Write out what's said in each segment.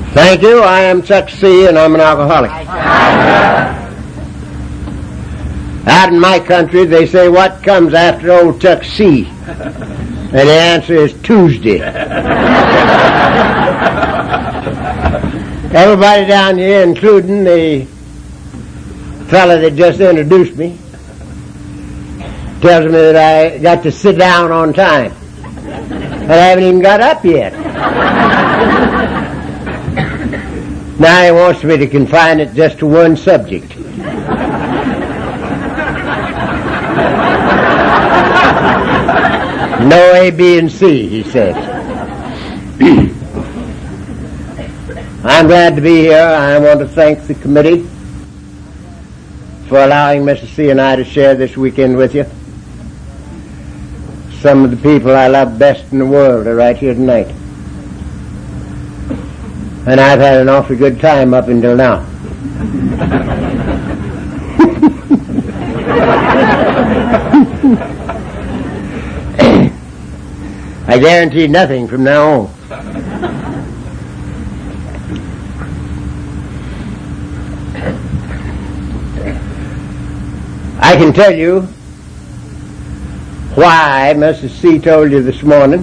Thank you. I am Chuck C., and I'm an alcoholic. Out in my country, they say, what comes after old Chuck C.? And the answer is Tuesday. Everybody down here, including the fellow that just introduced me, tells me that I got to sit down on time. And I haven't even got up yet. Now he wants me to confine it just to one subject. No A, B, and C, he says. I'm glad to be here. I want to thank the committee for allowing Mr. C. and I to share this weekend with you. Some of the people I love best in the world are right here tonight. And I've had an awfully good time up until now. I guarantee nothing from now on. I can tell you why Mrs. C. told you this morning.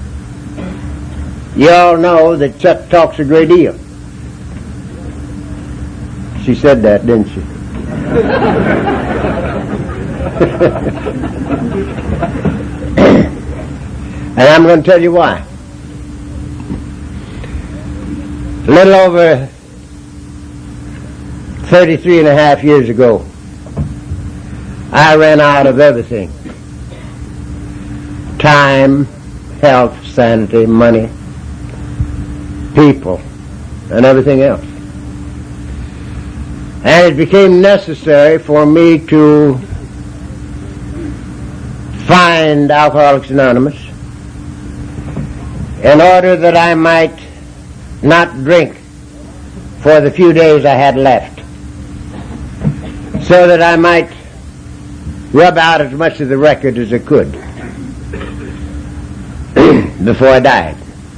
You all know that Chuck talks a great deal. She said that, didn't she? And I'm going to tell you why. A little over 33 and a half years ago, I ran out of everything. Time, health, sanity, money, people, and everything else. And it became necessary for me to find Alcoholics Anonymous in order that I might not drink for the few days I had left, so that I might rub out as much of the record as I could before I died.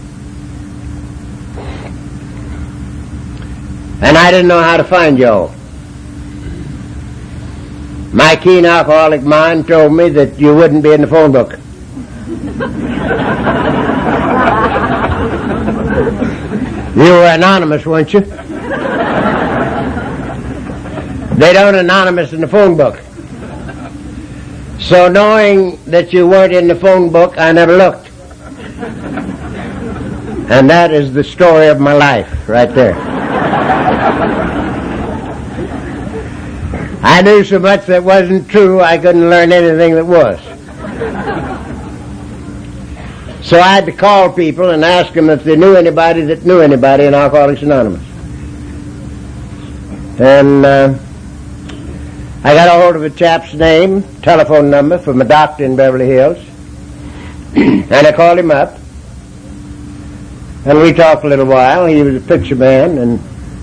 And I didn't know how to find y'all. My keen alcoholic mind told me that you wouldn't be in the phone book. You were anonymous, weren't you? They don't anonymous in the phone book. So knowing that you weren't in the phone book, I never looked. And that is the story of my life right there. I knew so much that wasn't true, I couldn't learn anything that was. So I had to call people and ask them if they knew anybody that knew anybody in Alcoholics Anonymous. And I got a hold of a chap's name, telephone number from a doctor in Beverly Hills, and I called him up, and we talked a little while. He was a picture man, and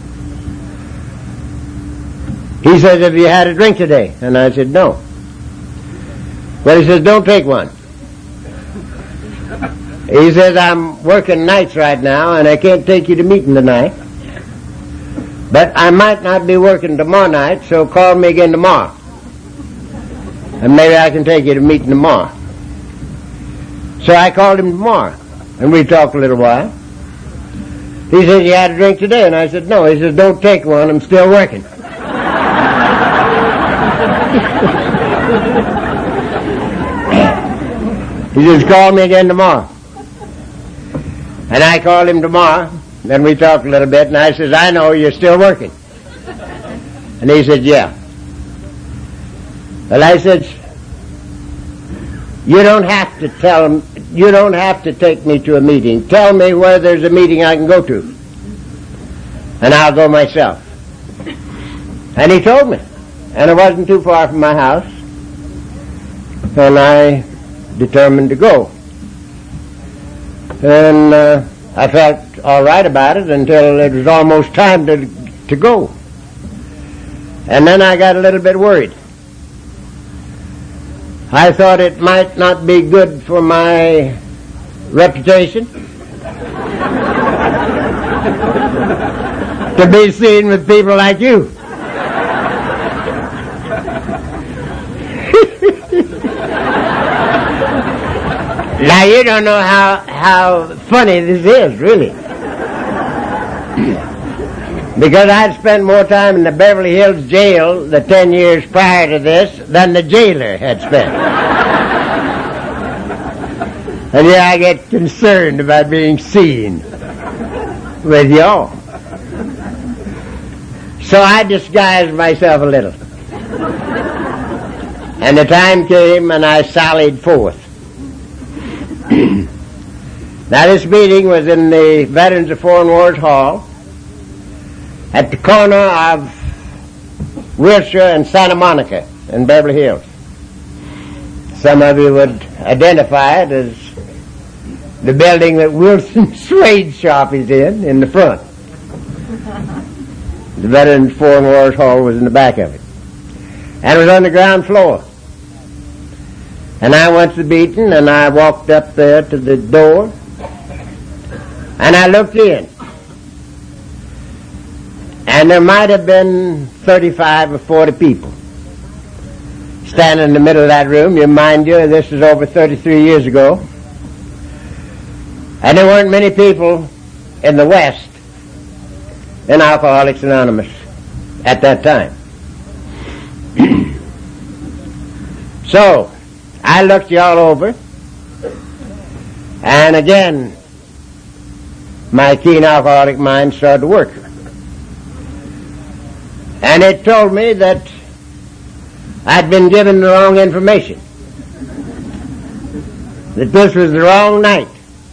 he says, have you had a drink today? And I said, no. Well, he says, don't take one. He says, I'm working nights right now, and I can't take you to meeting tonight. But I might not be working tomorrow night, so call me again tomorrow. And maybe I can take you to meeting tomorrow. So I called him tomorrow, and we talked a little while. He says, you had a drink today? And I said, no. He says, don't take one, I'm still working. He says, call me again tomorrow. And I called him tomorrow, then we talked a little bit, and I says, I know you're still working. And he said, yeah. Well, I said, you don't have to tell him, you don't have to take me to a meeting. Tell me where there's a meeting I can go to, and I'll go myself. And he told me, and it wasn't too far from my house, and I determined to go. And I felt all right about it until it was almost time to go. And then I got a little bit worried. I thought it might not be good for my reputation to be seen with people like you. Now you don't know how funny this is, really. Because I'd spent more time in the Beverly Hills jail the 10 years prior to this than the jailer had spent. And yeah, I get concerned about being seen with y'all. So I disguised myself a little. And the time came and I sallied forth. Now this meeting was in the Veterans of Foreign Wars Hall at the corner of Wilshire and Santa Monica in Beverly Hills. Some of you would identify it as the building that Wilson Suede shop is in the front. The Veterans of Foreign Wars Hall was in the back of it. And it was on the ground floor. And I went to the meeting and I walked up there to the door and I looked in. And there might have been 35 or 40 people standing in the middle of that room. You mind you, this is over 33 years ago. And there weren't many people in the West in Alcoholics Anonymous at that time. So, I looked you all over, and again, my keen alcoholic mind started to work. And it told me that I'd been given the wrong information. That this was the wrong night.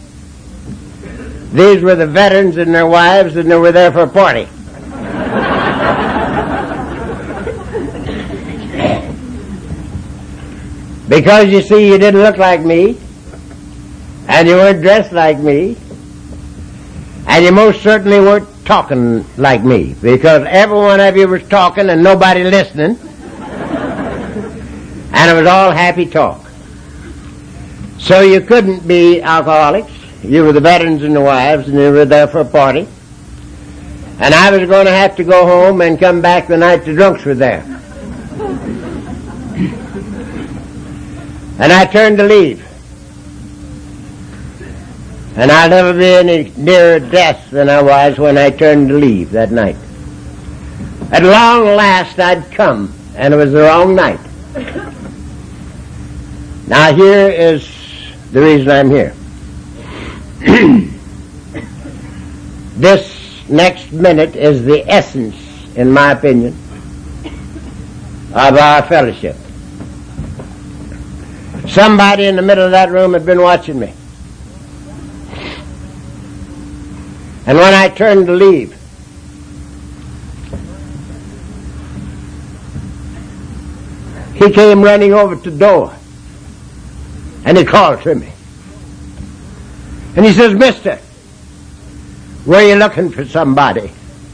These were the veterans and their wives, and they were there for a party. Because you see, you didn't look like me, and you weren't dressed like me, and you most certainly weren't talking like me, because every one of you was talking and nobody listening, and it was all happy talk. So you couldn't be alcoholics. You were the veterans and the wives, and you were there for a party. And I was going to have to go home and come back the night the drunks were there. And I turned to leave. And I'll never be any nearer death than I was when I turned to leave that night. At long last I'd come, and it was the wrong night. Now here is the reason I'm here. This next minute is the essence, in my opinion, of our fellowship. Somebody in the middle of that room had been watching me. And when I turned to leave, he came running over to the door and he called to me. And he says, "Mister, were you looking for somebody?"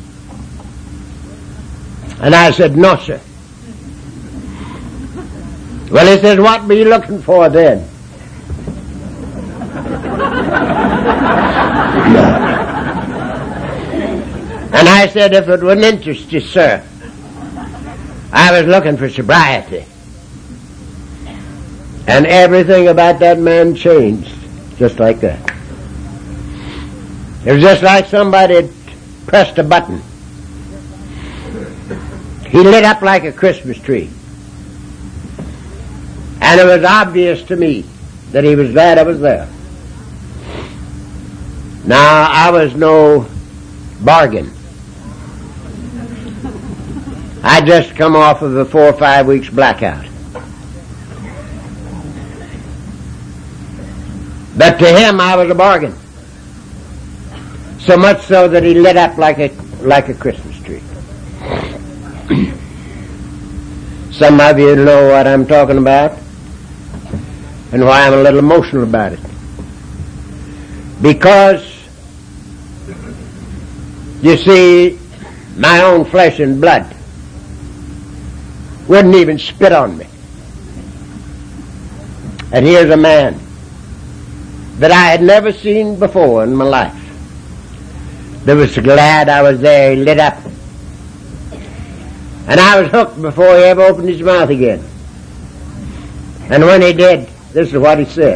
And I said, "No, sir." Well, he says, "What were you looking for then?" And I said, "If it wouldn't interest you, sir, I was looking for sobriety." And everything about that man changed, just like that. It was just like somebody had pressed a button. He lit up like a Christmas tree. And it was obvious to me that he was glad I was there. Now, I was no bargain. I'd just come off of a 4 or 5 weeks blackout. But to him, I was a bargain. So much so that he lit up like a Christmas tree. Some of you know what I'm talking about and why I'm a little emotional about it. Because, you see, my own flesh and blood wouldn't even spit on me. And here's a man that I had never seen before in my life, They was so glad I was there. He lit up. And I was hooked before he ever opened his mouth again. And when he did, this is what he said.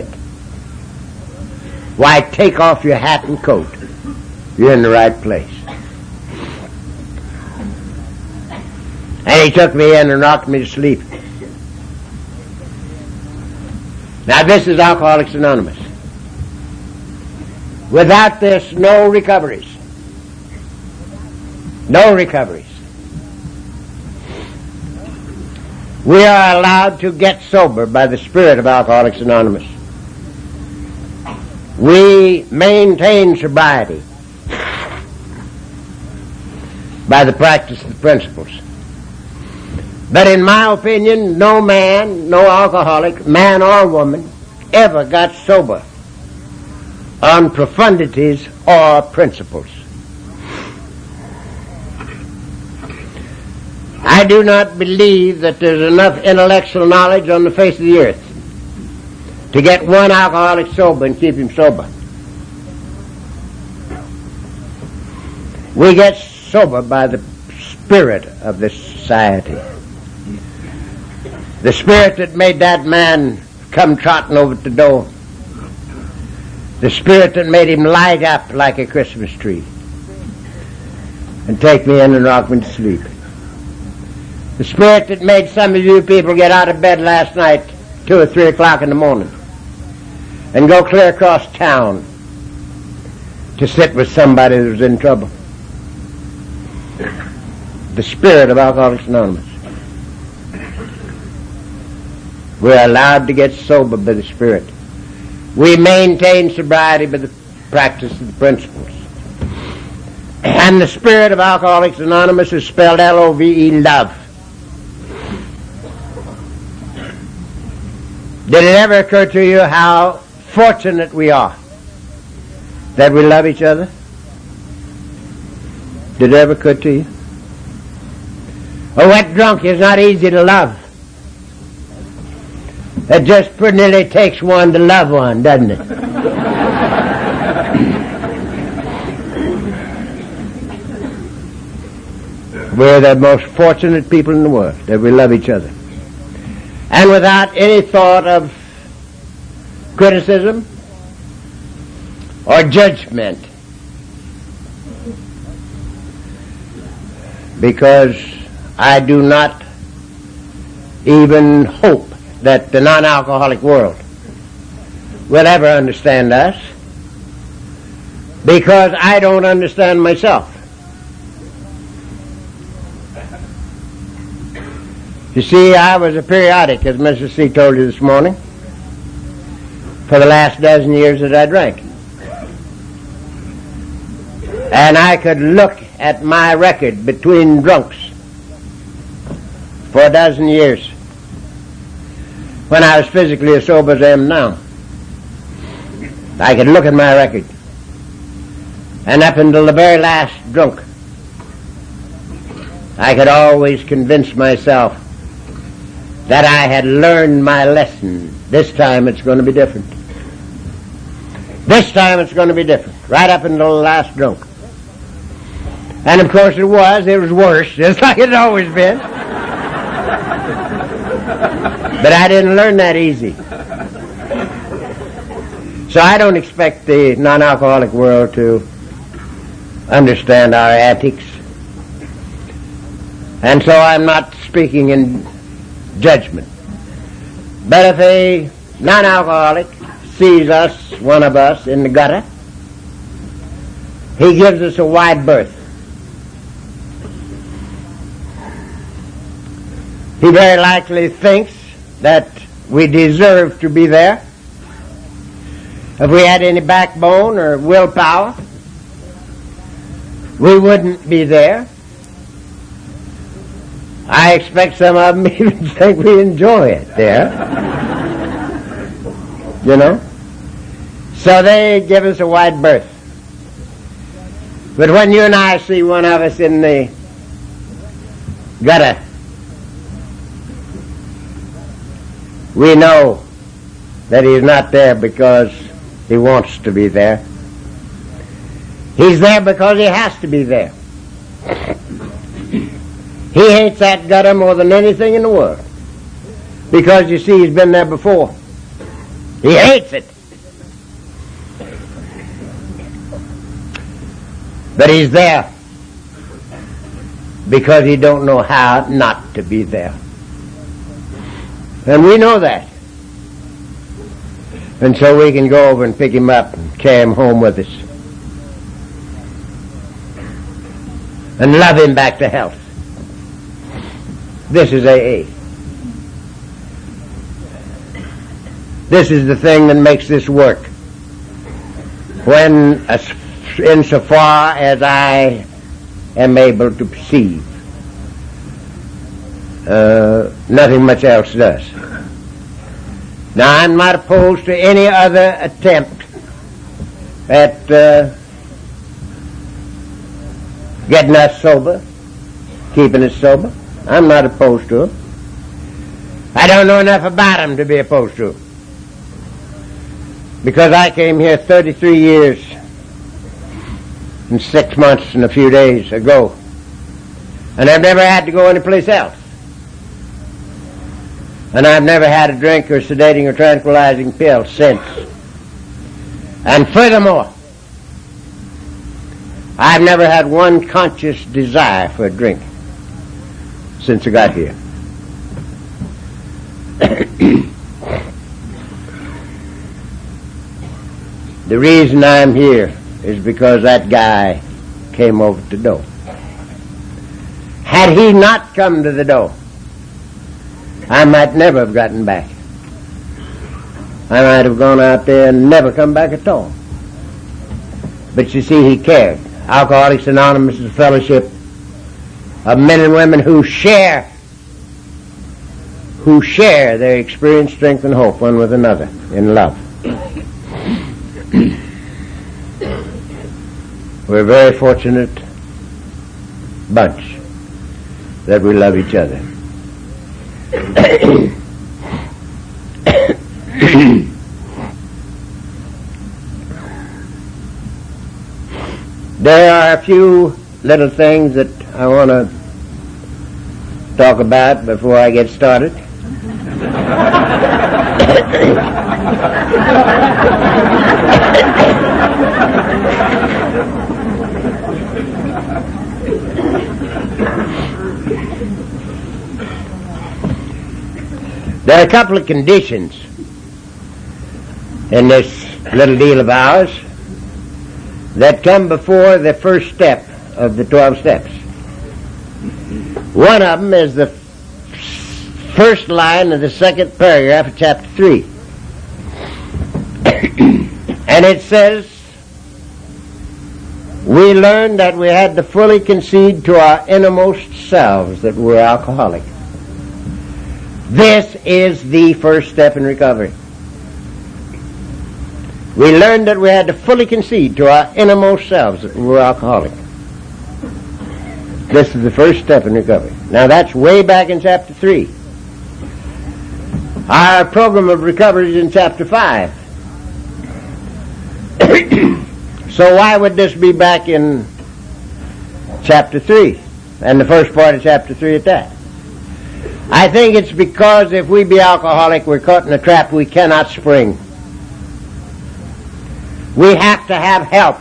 Why, take off your hat and coat. You're in the right place. And he took me in and rocked me to sleep. Now this is Alcoholics Anonymous. Without this, no recoveries. No recoveries. We are allowed to get sober by the spirit of Alcoholics Anonymous. We maintain sobriety by the practice of the principles. But in my opinion, no man, no alcoholic, man or woman, ever got sober on profundities or principles. I do not believe that there's enough intellectual knowledge on the face of the earth to get one alcoholic sober and keep him sober. We get sober by the spirit of this society. The spirit that made that man come trotting over the door. The spirit that made him light up like a Christmas tree and take me in and rock me to sleep. The spirit that made some of you people get out of bed last night 2 or 3 o'clock in the morning and go clear across town to sit with somebody that was in trouble. The spirit of Alcoholics Anonymous. We're allowed to get sober by the spirit. We maintain sobriety by the practice of the principles. And the spirit of Alcoholics Anonymous is spelled L-O-V-E, love. Did it ever occur to you how fortunate we are that we love each other? Did it ever occur to you? A wet drunk is not easy to love. It just pretty nearly takes one to love one, doesn't it? We're the most fortunate people in the world that we love each other. And without any thought of criticism or judgment. Because I do not even hope that the non-alcoholic world will ever understand us, because I don't understand myself. You see, I was a periodic, as Mrs. C. told you this morning, for the last dozen years that I drank. And I could look at my record between drunks for a dozen years when I was physically as sober as I am now. I could look at my record. And up until the very last drunk, I could always convince myself that I had learned my lesson. This time it's going to be different. This time it's going to be different. Right up until the last drunk. And of course it was worse, just like it's always been. But I didn't learn that easy. So I don't expect the non-alcoholic world to understand our antics. And so I'm not speaking in judgment. But if a non-alcoholic sees us, one of us, in the gutter, he gives us a wide berth. He very likely thinks that we deserve to be there. If we had any backbone or willpower, we wouldn't be there. I expect some of them even think we enjoy it there. You know? So they give us a wide berth. But when you and I see one of us in the gutter, we know that he's not there because he wants to be there. He's there because he has to be there. He hates that gutter more than anything in the world. Because, you see, he's been there before. He hates it. But he's there because he don't know how not to be there. And we know that. And so we can go over and pick him up and carry him home with us. And love him back to health. This is AA. This is the thing that makes this work. When, insofar as I am able to perceive, nothing much else does. Now, I'm not opposed to any other attempt at getting us sober, keeping us sober. I'm not opposed to it. I don't know enough about them to be opposed to it. Because I came here 33 years and 6 months and a few days ago. And I've never had to go anyplace else. And I've never had a drink or sedating or tranquilizing pill since. And furthermore, I've never had one conscious desire for a drink since I got here. The reason I'm here is because that guy came over to the door. Had he not come to the door, I might never have gotten back. I might have gone out there and never come back at all. But you see, he cared. Alcoholics Anonymous is a fellowship of men and women who share their experience, strength, and hope one with another in love. We're a very fortunate bunch that we love each other. There are a few little things that I want to talk about before I get started. There are a couple of conditions in this little deal of ours that come before the first step of the 12 steps. One of them is the first line of the second paragraph of chapter 3. And it says, we learned that we had to fully concede to our innermost selves that we're alcoholic. This is the first step in recovery. We learned that we had to fully concede to our innermost selves that we were alcoholic. This is the first step in recovery. Now that's way back in chapter 3. Our program of recovery is in chapter 5. So why would this be back in chapter 3 and the first part of chapter 3 at that? I think it's because if we be alcoholic, we're caught in a trap we cannot spring. We have to have help.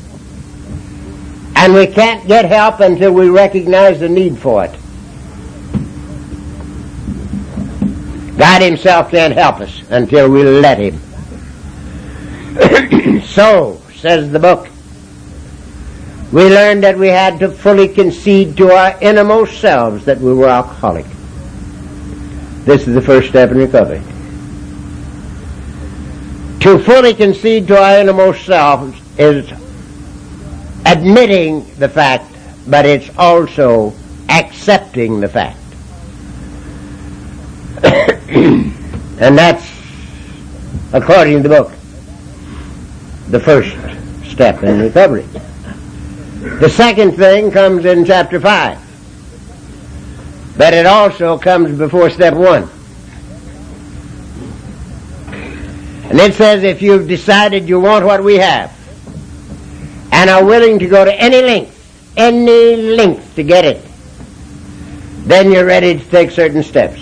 And we can't get help until we recognize the need for it. God himself can't help us until we let him. So, says the book, we learned that we had to fully concede to our innermost selves that we were alcoholic. This is the first step in recovery. To fully concede to our innermost selves is admitting the fact, but it's also accepting the fact. And that's, according to the book, the first step in recovery. The second thing comes in chapter 5. But it also comes before step 1. And it says if you've decided you want what we have, and are willing to go to any length to get it, then you're ready to take certain steps.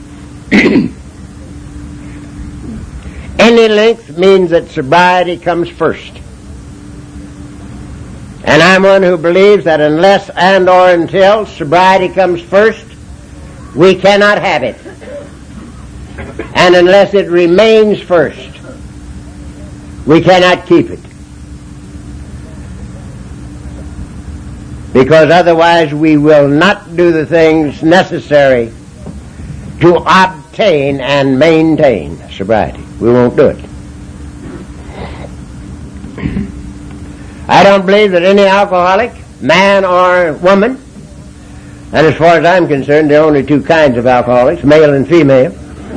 Any length means that sobriety comes first. And I'm one who believes that unless and or until sobriety comes first, we cannot have it. And unless it remains first, we cannot keep it. Because otherwise we will not do the things necessary to obtain and maintain sobriety. We won't do it. I don't believe that any alcoholic, man or woman, and as far as I'm concerned, there are only two kinds of alcoholics, male and female.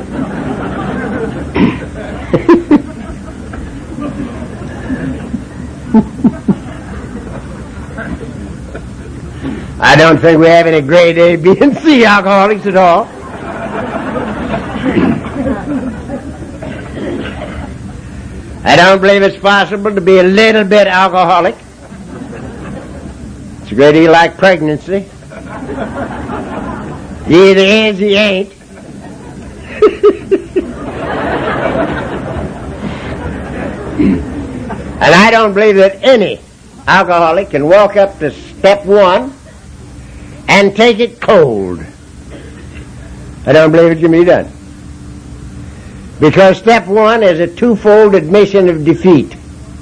I don't think we have any grade A, B, and C alcoholics at all. I don't believe it's possible to be a little bit alcoholic. It's a great deal like pregnancy. He either is, he ain't. And I don't believe that any alcoholic can walk up to step one and take it cold. I don't believe it can be done. Because step one is a twofold admission of defeat.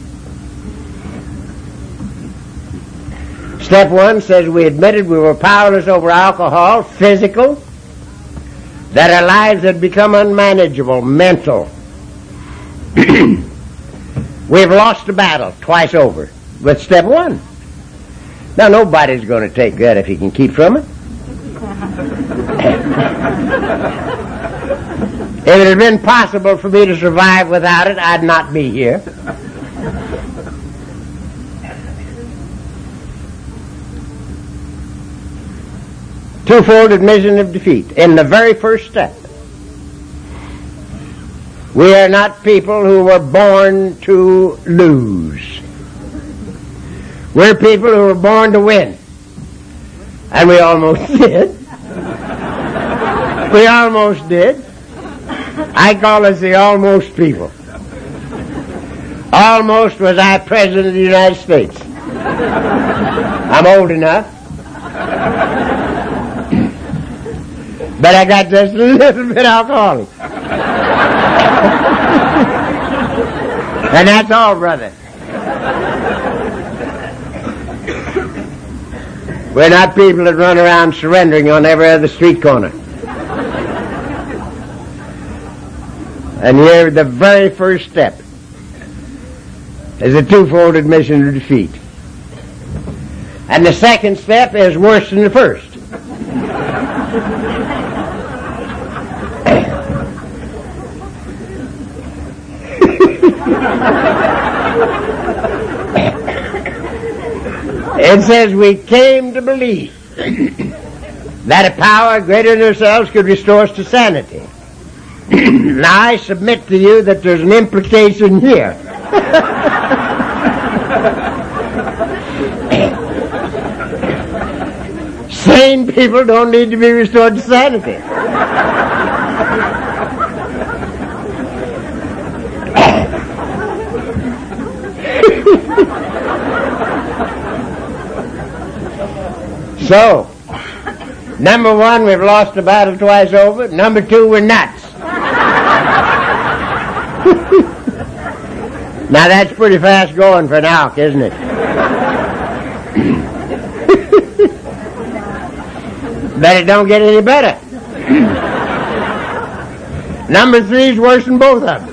Step one says we admitted we were powerless over alcohol, physical, that our lives had become unmanageable, mental. We've lost the battle twice over with step one. Now nobody's going to take that if he can keep from it. If it had been possible for me to survive without it, I'd not be here. Twofold admission of defeat. In the very first step, we are not people who were born to lose. We're people who were born to win. And we almost did. We almost did. I call us the almost people. Almost was I President of the United States. I'm old enough. But I got just a little bit alcoholic. And that's all, brother. We're not people that run around surrendering on every other street corner. And here, the very first step is a twofold admission of defeat. And the second step is worse than the first. It says we came to believe that a power greater than ourselves could restore us to sanity. Now I submit to you that there's an implication here. Sane people don't need to be restored to sanity. So, number one, we've lost the battle twice over. Number two, we're nuts. Now that's pretty fast going for an alk, isn't it? But it don't get any better. Number three is worse than both of them.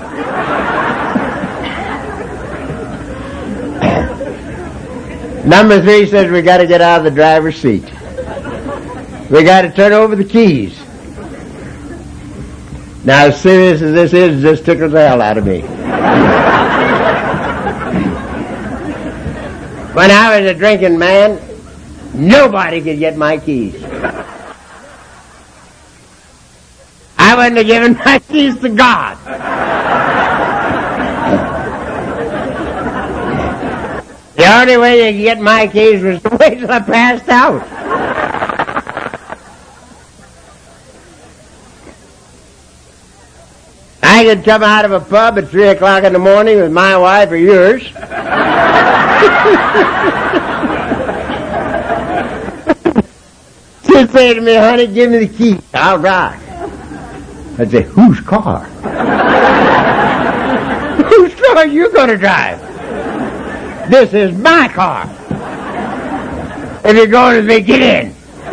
Number three says we got to get out of the driver's seat. We got to turn over the keys. Now, as serious as this is, this tickles the hell out of me. When I was a drinking man, nobody could get my keys. I wouldn't have given my keys to God. The only way they could get my keys was to wait till I passed out. I could come out of a pub at 3 o'clock in the morning with my wife or yours. She'd say to me, honey, give me the key. I'll drive. I'd say, whose car? Whose car are you going to drive? This is my car. If you're going with me, get in.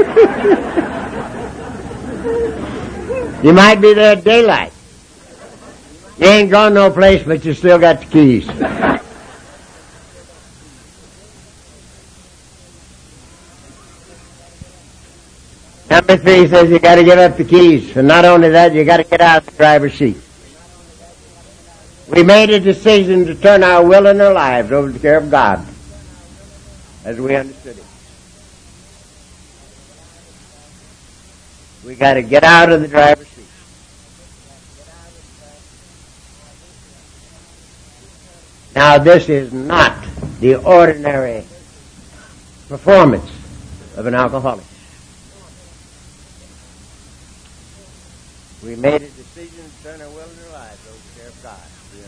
You might be there at daylight. You ain't gone no place, but you still got the keys. Number 3 says you got to give up the keys. And not only that, you got to get out of the driver's seat. We made a decision to turn our will and our lives over to the care of God as we understood it. We got to get out of the driver's seat. Now, this is not the ordinary performance of an alcoholic. We made a decision to turn our will and our lives over to the care of God.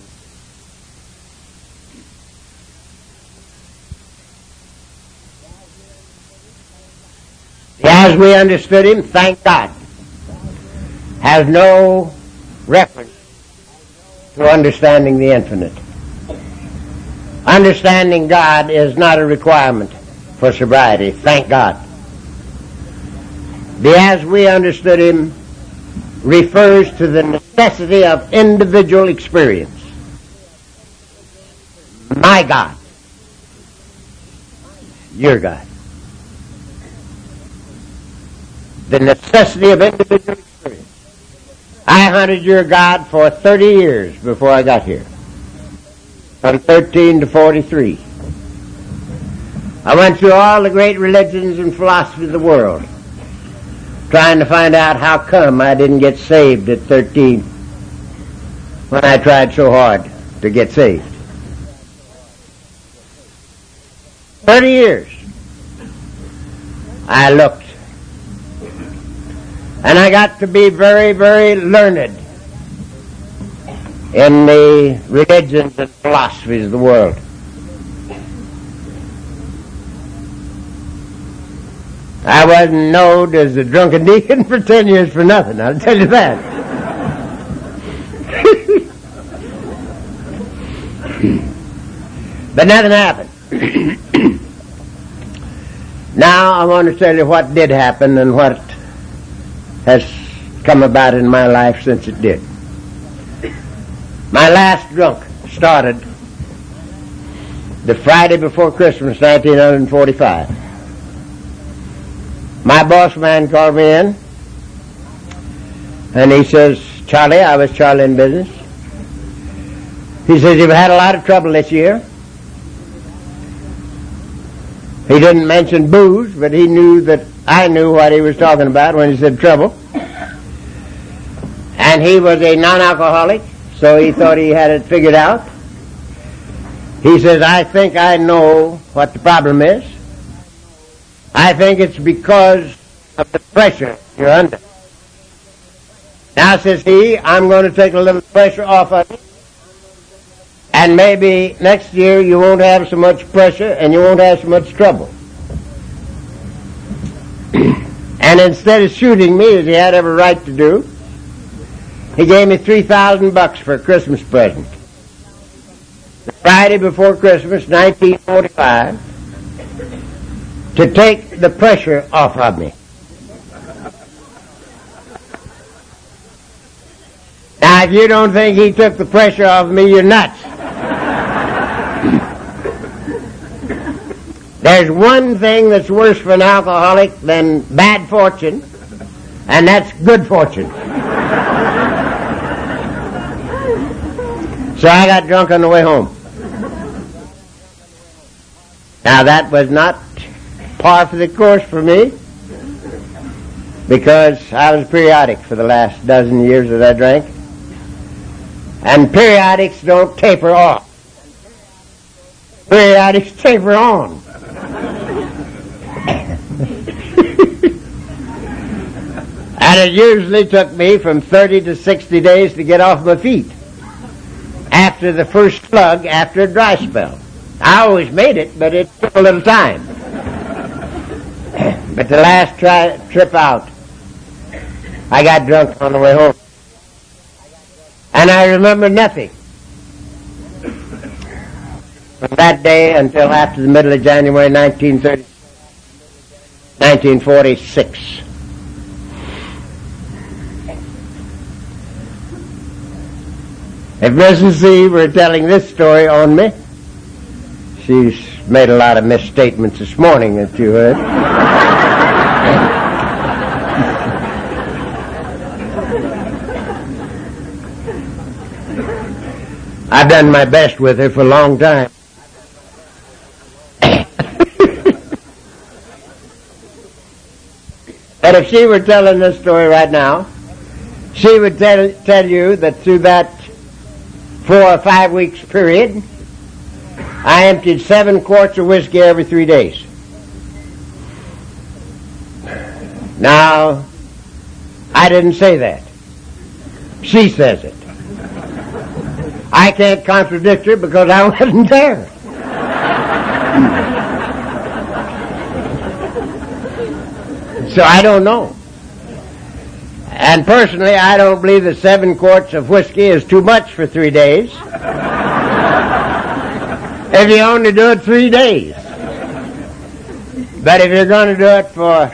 As we understood him, thank God, has no reference to understanding the infinite. Understanding God is not a requirement for sobriety, thank God. The as we understood him refers to the necessity of individual experience. My God, your God. The necessity of individual experience. I hunted your God for 30 years before I got here. From 13 to 43. I went through all the great religions and philosophies of the world, trying to find out how come I didn't get saved at 13 when I tried so hard to get saved. 30 years. I looked. And I got to be very, very learned in the religions and philosophies of the world. I wasn't known as a drunken deacon for 10 years for nothing, I'll tell you that. But nothing happened. Now I want to tell you what did happen and what has come about in my life since it did. My last drunk started the Friday before Christmas, 1945. My boss man called me in, and he says, Charlie, I was Charlie in business. He says, you've had a lot of trouble this year. He didn't mention booze, but he knew that I knew what he was talking about when he said trouble. And he was a non-alcoholic, so he thought he had it figured out. He says, I think I know what the problem is. I think it's because of the pressure you're under. Now, says he, I'm going to take a little pressure off of you. And maybe next year you won't have so much pressure and you won't have so much trouble. And instead of shooting me, as he had every right to do, he gave me $3,000 for a Christmas present. The Friday before Christmas, 1945, to take the pressure off of me. Now, if you don't think he took the pressure off of me, you're nuts. There's one thing that's worse for an alcoholic than bad fortune, and that's good fortune. So I got drunk on the way home. Now that was not par for the course for me, because I was periodic for the last dozen years that I drank. And periodics don't taper off. he had his taper on. And it usually took me from 30 to 60 days to get off my feet after the first slug after a dry spell. I always made it, but it took a little time. But the last trip out, I got drunk on the way home. And I remember nothing from that day until after the middle of January 1946. If Mrs. C were telling this story on me, she's made a lot of misstatements this morning, that you heard. I've done my best with her for a long time. But if she were telling this story right now, she would tell you that through that 4 or 5 weeks period, I emptied 7 quarts of whiskey every 3 days. Now, I didn't say that. She says it. I can't contradict her because I wasn't there. So I don't know. And personally, I don't believe that 7 quarts of whiskey is too much for 3 days. If you only do it 3 days. But if you're going to do it for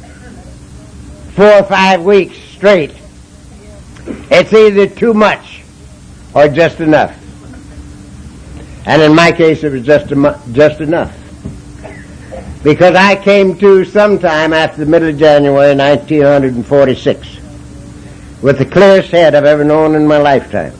4 or 5 weeks straight, it's either too much or just enough. And in my case, it was just enough. Because I came to sometime after the middle of January 1946 with the clearest head I've ever known in my lifetime.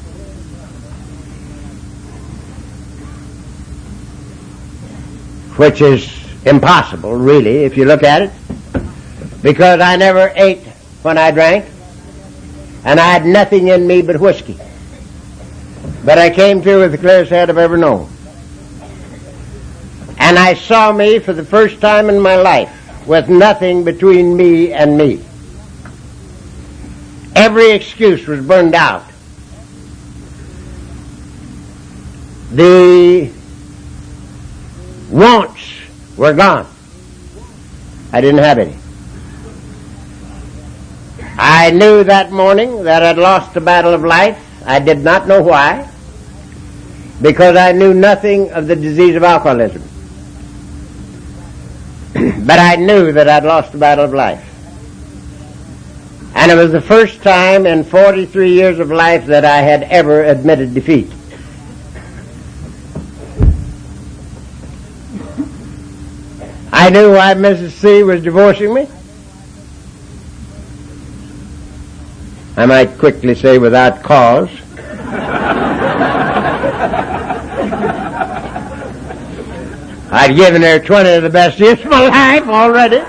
Which is impossible, really, if you look at it. Because I never ate when I drank, and I had nothing in me but whiskey. But I came to with the clearest head I've ever known. And I saw me for the first time in my life with nothing between me and me. Every excuse was burned out. The wants were gone. I didn't have any. I knew that morning that I'd lost the battle of life. I did not know why, because I knew nothing of the disease of alcoholism. But I knew that I'd lost the battle of life. And it was the first time in 43 years of life that I had ever admitted defeat. I knew why Mrs. C was divorcing me. I might quickly say without cause. I'd given her 20 of the best years of my life already.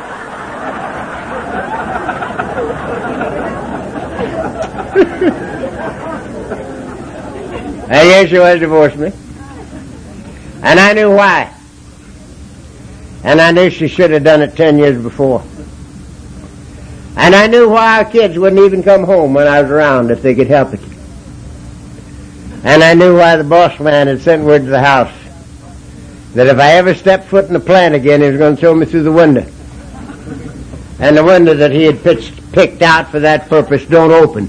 And here she was divorcing me. And I knew why. And I knew she should have done it 10 years before. And I knew why our kids wouldn't even come home when I was around if they could help it. And I knew why the boss man had sent word to the house that if I ever stepped foot in the plant again, he was going to throw me through the window. And the window that he had picked out for that purpose don't open.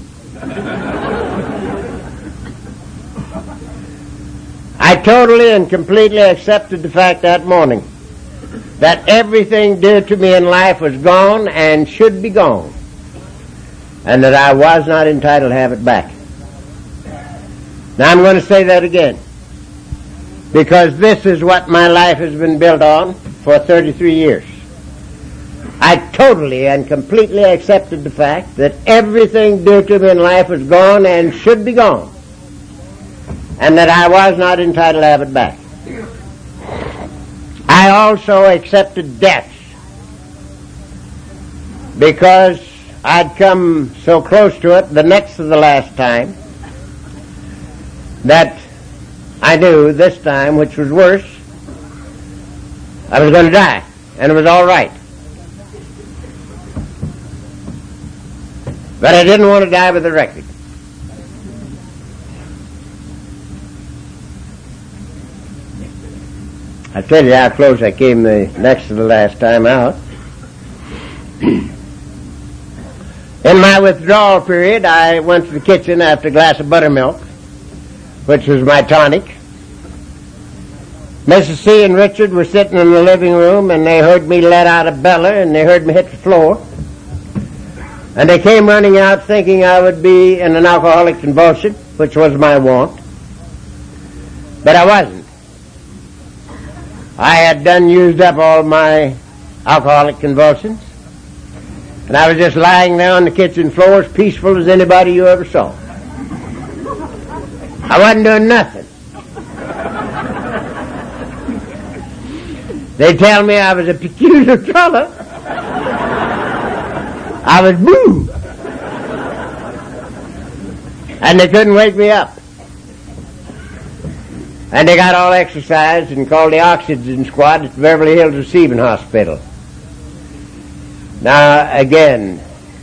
I totally and completely accepted the fact that morning that everything dear to me in life was gone and should be gone, and that I was not entitled to have it back. Now I'm going to say that again, because this is what my life has been built on for 33 years. I totally and completely accepted the fact that everything dear to me in life was gone and should be gone, and that I was not entitled to have it back. I also accepted death, because I'd come so close to it the next to the last time that I knew this time, which was worse, I was going to die, and it was all right. But I didn't want to die with a record. I tell you how close I came the next to the last time out. In my withdrawal period, I went to the kitchen after a glass of buttermilk, which was my tonic. Mrs. C. and Richard were sitting in the living room, and they heard me let out a beller, and they heard me hit the floor. And they came running out thinking I would be in an alcoholic convulsion, which was my wont. But I wasn't. I had used up all my alcoholic convulsions, and I was just lying there on the kitchen floor as peaceful as anybody you ever saw. I wasn't doing nothing. They tell me I was a peculiar fellow. I was blue. And they couldn't wake me up. And they got all exercised and called the oxygen squad at the Beverly Hills Receiving Hospital. Now, again,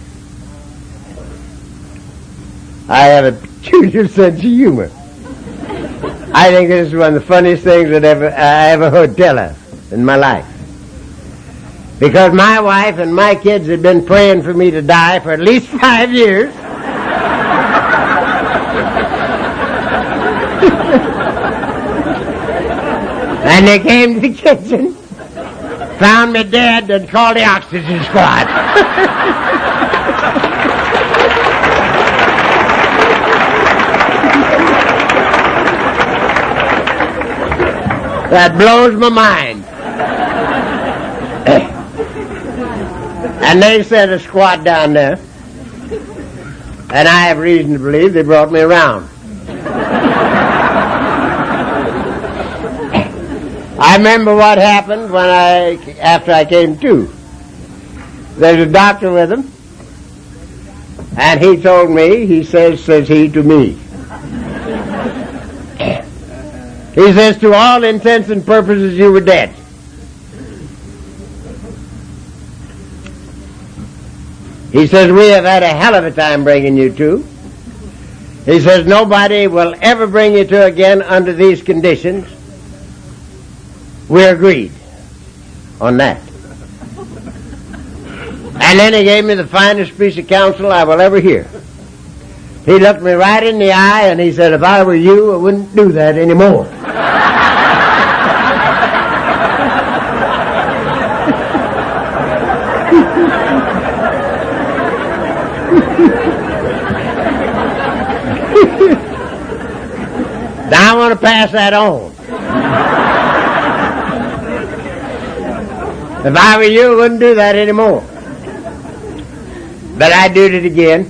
I have a peculiar sense of humor. I think this is one of the funniest things that I ever heard tell of in my life. Because my wife and my kids had been praying for me to die for at least 5 years. And they came to the kitchen, found me dead, and called the oxygen squad. That blows my mind. And they sent a squad down there, and I have reason to believe they brought me around. I remember what happened after I came to. There's a doctor with him, and he told me, he says he to me, he says, to all intents and purposes you were dead. He says, we have had a hell of a time bringing you to. He says, nobody will ever bring you to again under these conditions. We agreed on that. And then he gave me the finest piece of counsel I will ever hear. He looked me right in the eye and he said, if I were you, I wouldn't do that anymore. Now I want to pass that on. If I were you, I wouldn't do that anymore. But I did it again.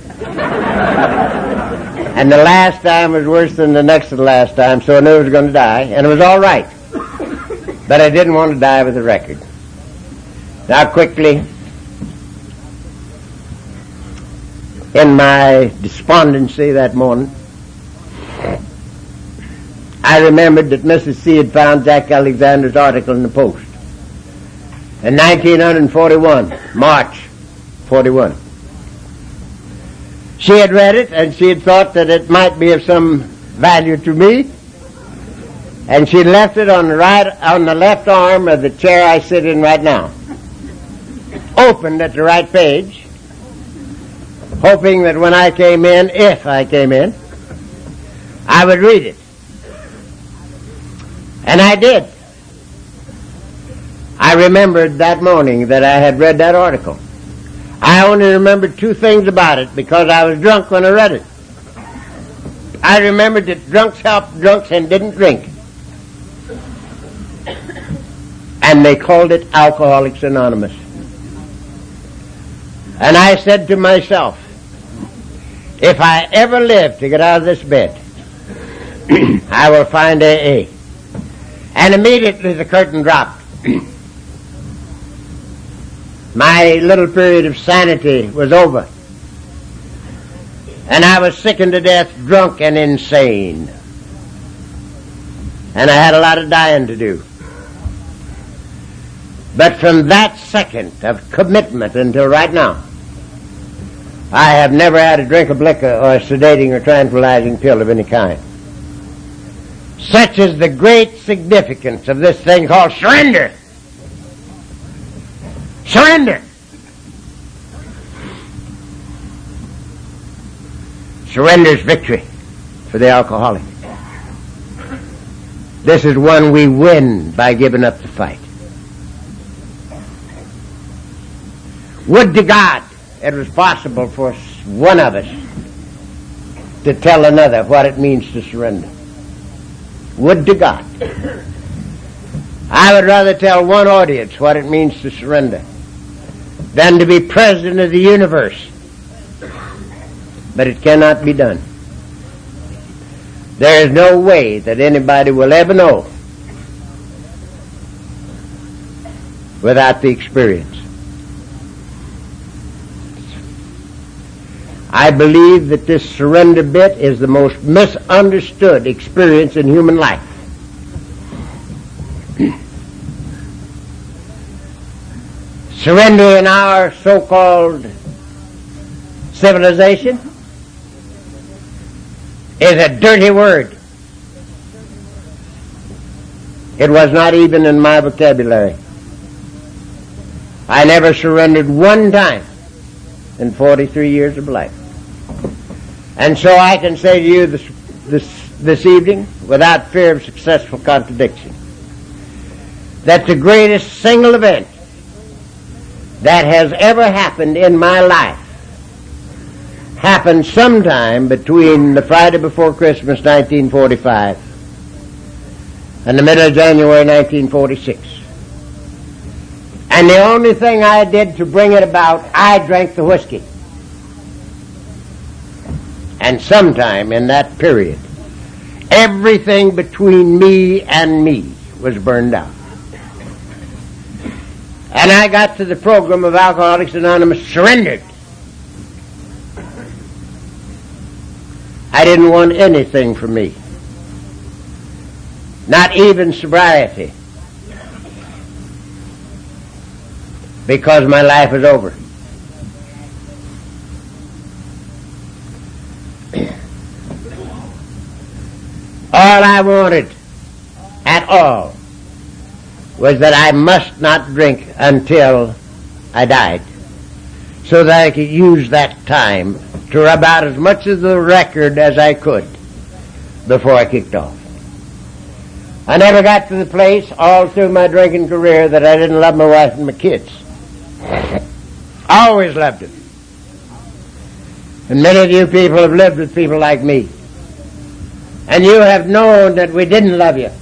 And the last time was worse than the next to the last time, so I knew I was going to die, and it was all right. But I didn't want to die with a record. Now quickly, in my despondency that morning, I remembered that Mrs. C. had found Jack Alexander's article in the Post in 1941, March 41. She had read it, and she had thought that it might be of some value to me, and she left it on the left arm of the chair I sit in right now, opened at the right page, hoping that when I came in, if I came in, I would read it. And I did. I remembered that morning that I had read that article. I only remembered 2 things about it because I was drunk when I read it. I remembered that drunks helped drunks and didn't drink. And they called it Alcoholics Anonymous. And I said to myself, if I ever live to get out of this bed, I will find AA. And immediately the curtain dropped. My little period of sanity was over. And I was sickened to death, drunk and insane. And I had a lot of dying to do. But from that second of commitment until right now, I have never had a drink of liquor or a sedating or tranquilizing pill of any kind. Such is the great significance of this thing called surrender. Surrender. Surrender is victory for the alcoholic. This is one we win by giving up the fight. Would to God it was possible for one of us to tell another what it means to surrender. Would to God. I would rather tell one audience what it means to surrender than to be president of the universe. But it cannot be done. There is no way that anybody will ever know without the experience. I believe that this surrender bit is the most misunderstood experience in human life. Surrender in our so-called civilization is a dirty word. It was not even in my vocabulary. I never surrendered one time in 43 years of life. And so I can say to you this evening, without fear of successful contradiction, that the greatest single event that has ever happened in my life happened sometime between the Friday before Christmas, 1945, and the middle of January, 1946. And the only thing I did to bring it about, I drank the whiskey. And sometime in that period, everything between me and me was burned out. And I got to the program of Alcoholics Anonymous, surrendered. I didn't want anything from me. Not even sobriety. Because my life was over. All I wanted at all was that I must not drink until I died, so that I could use that time to rub out as much of the record as I could before I kicked off. I never got to the place all through my drinking career that I didn't love my wife and my kids. I always loved them. And many of you people have lived with people like me. And you have known that we didn't love you.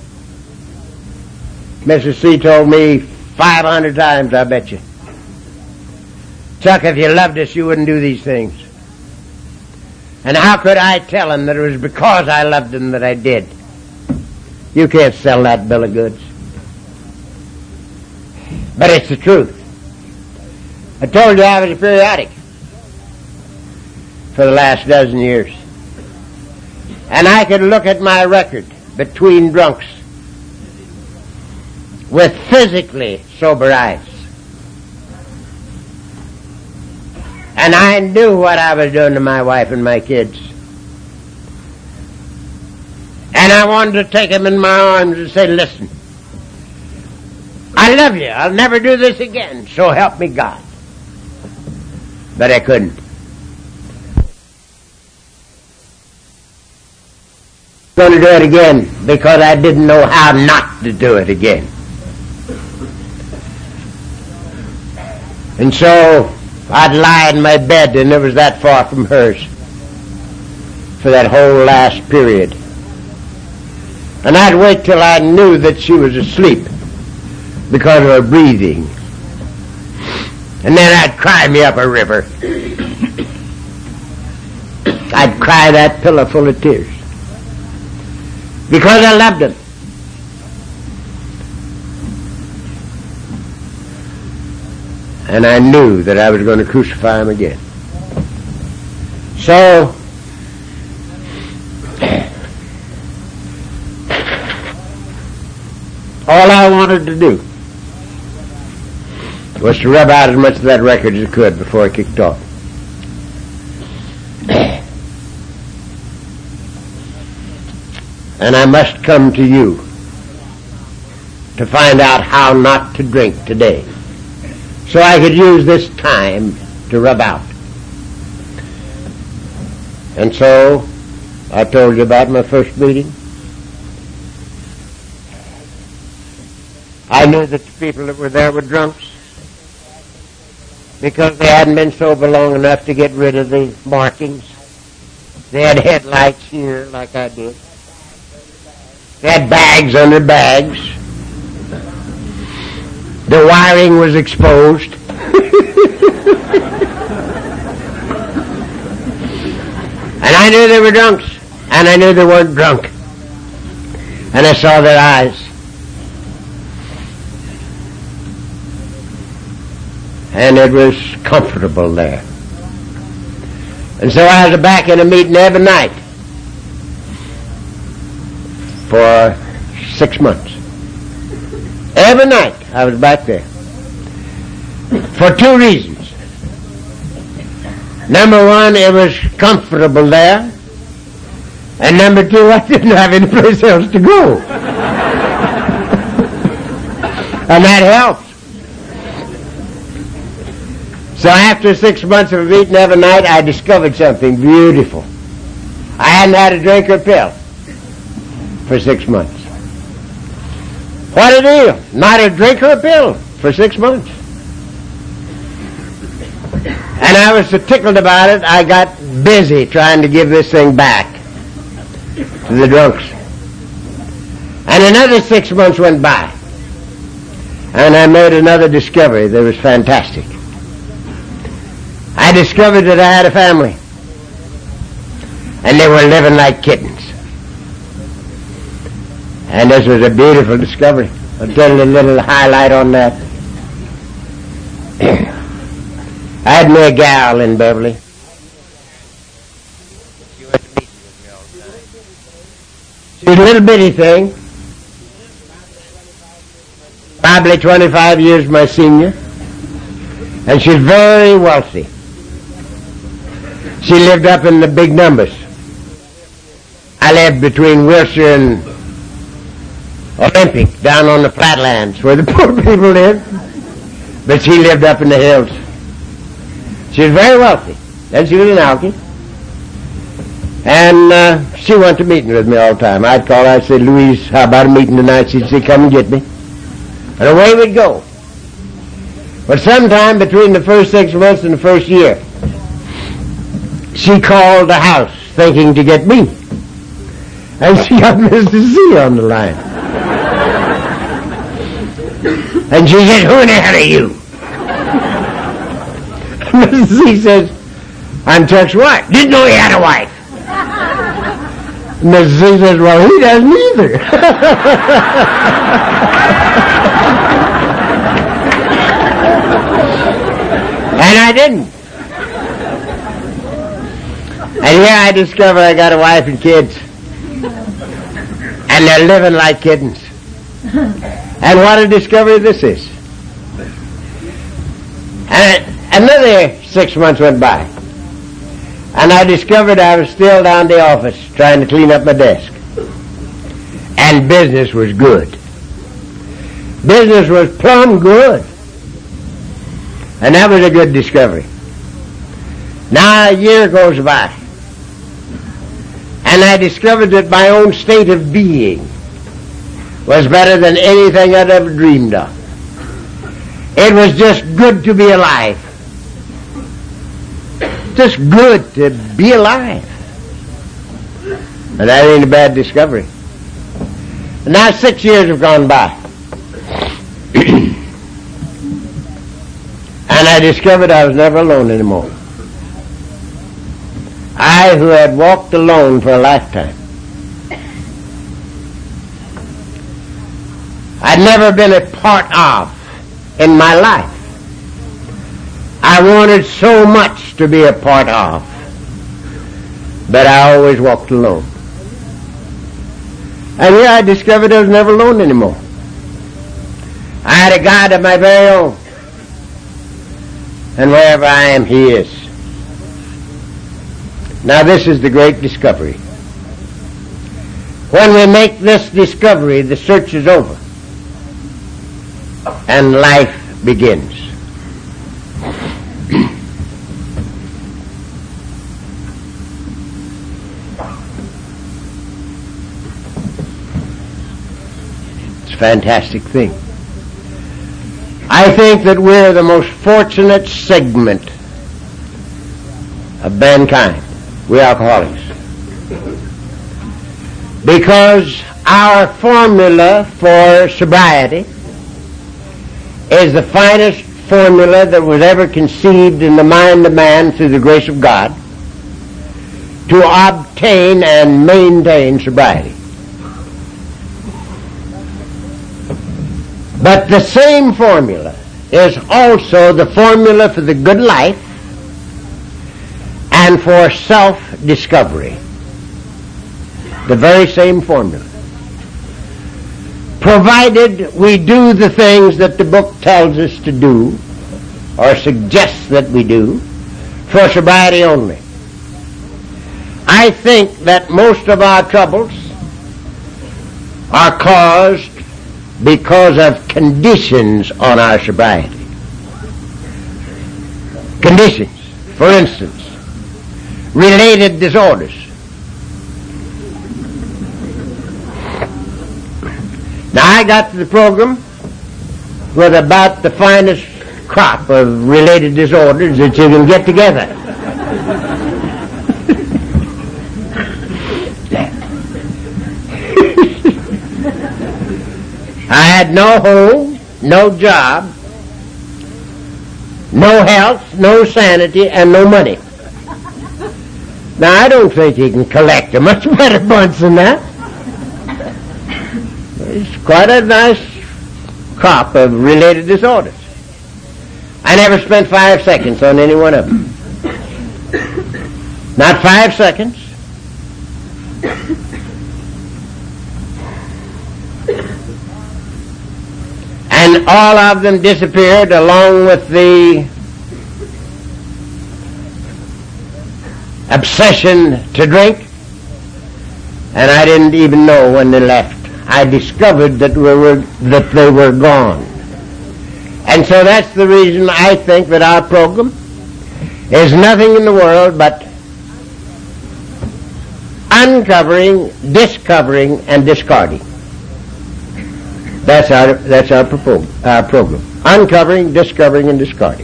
Mrs. C told me 500 times, I bet you, Chuck, if you loved us, you wouldn't do these things. And how could I tell him that it was because I loved him that I did? You can't sell that bill of goods. But it's the truth. I told you I was a periodic for the last dozen years. And I could look at my record between drunks with physically sober eyes. And I knew what I was doing to my wife and my kids. And I wanted to take them in my arms and say, listen, I love you. I'll never do this again. So help me God. But I couldn't. I'm going to do it again because I didn't know how not to do it again. And so I'd lie in my bed, and it was that far from hers for that whole last period. And I'd wait till I knew that she was asleep because of her breathing. And then I'd cry me up a river. I'd cry that pillow full of tears. Because I loved him. And I knew that I was going to crucify him again. So, all I wanted to do was to rub out as much of that record as I could before I kicked off. And I must come to you to find out how not to drink today, so I could use this time to rub out. And so I told you about my first meeting. I knew that the people that were there were drunks because they hadn't been sober long enough to get rid of the markings. They had headlights here like I did. They had bags under bags. The wiring was exposed. And I knew they were drunks, and I knew they weren't drunk. And I saw their eyes. And it was comfortable there. And so I was back in a meeting every night for 6 months. Every night I was back there. For 2 reasons. Number one, it was comfortable there. And number 2, I didn't have any place else to go. And that helped. So after 6 months of eating every night, I discovered something beautiful. I hadn't had a drink or pill for 6 months. What a deal. Not a drink or a pill for 6 months. And I was so tickled about it, I got busy trying to give this thing back to the drunks. And another 6 months went by. And I made another discovery that was fantastic. I discovered that I had a family. And they were living like kittens. And this was a beautiful discovery. I'll tell you a little highlight on that. I had me a gal in Beverly. She went to meet with me all the time. She was a little bitty thing. Probably 25 years my senior. And she's very wealthy. She lived up in the big numbers. I lived between Wilshire and Olympic, down on the flatlands where the poor people lived. But she lived up in the hills. She was very wealthy. And she was an alky. And she went to meetings with me all the time. I'd call her, I'd say, Louise, how about a meeting tonight? She'd say, come and get me. And away we'd go. But sometime between the first 6 months and the first year, she called the house thinking to get me. And she got Mr. C on the line. And she said, who in the hell are you? Mr. C says, I'm Chuck's wife. Didn't know he had a wife. Mr. C says, well, he doesn't either. And I didn't. And here I discover I got a wife and kids. And they're living like kittens. And what a discovery this is. And another 6 months went by. And I discovered I was still down the office trying to clean up my desk. And business was good. Business was plumb good. And that was a good discovery. Now a year goes by. And I discovered that my own state of being was better than anything I'd ever dreamed of. It was just good to be alive. Just good to be alive. And that ain't a bad discovery. And now 6 years have gone by. And I discovered I was never alone anymore. I, who had walked alone for a lifetime. I'd never been a part of in my life. I wanted so much to be a part of, but I always walked alone. And here I discovered I was never alone anymore. I had a God of my very own. and wherever I am, He is. Now this is the great discovery. When we make this discovery, the search is over, and life begins. It's a fantastic thing. I think that we're the most fortunate segment of mankind, we alcoholics, because our formula for sobriety is the finest formula that was ever conceived in the mind of man through the grace of God to obtain and maintain sobriety. But the same formula is also the formula for the good life and for self-discovery. The very same formula. Provided we do the things that the book tells us to do, or suggests that we do, for sobriety only. I think that most of our troubles are caused because of conditions on our sobriety. Conditions. For instance, related disorders. Now, I got to the program with about the finest crop of related disorders that you can get together. I had no home, no job, no health, no sanity, and no money. Now, I don't think you can collect a much better bunch than that. It's quite a nice crop of related disorders. I never spent 5 seconds on any one of them. Not 5 seconds. And all of them disappeared along with the obsession to drink, and I didn't even know when they left. I discovered that they were gone. And so that's the reason I think that our program is nothing in the world but uncovering, discovering, and discarding. That's our program. Uncovering, discovering, and discarding.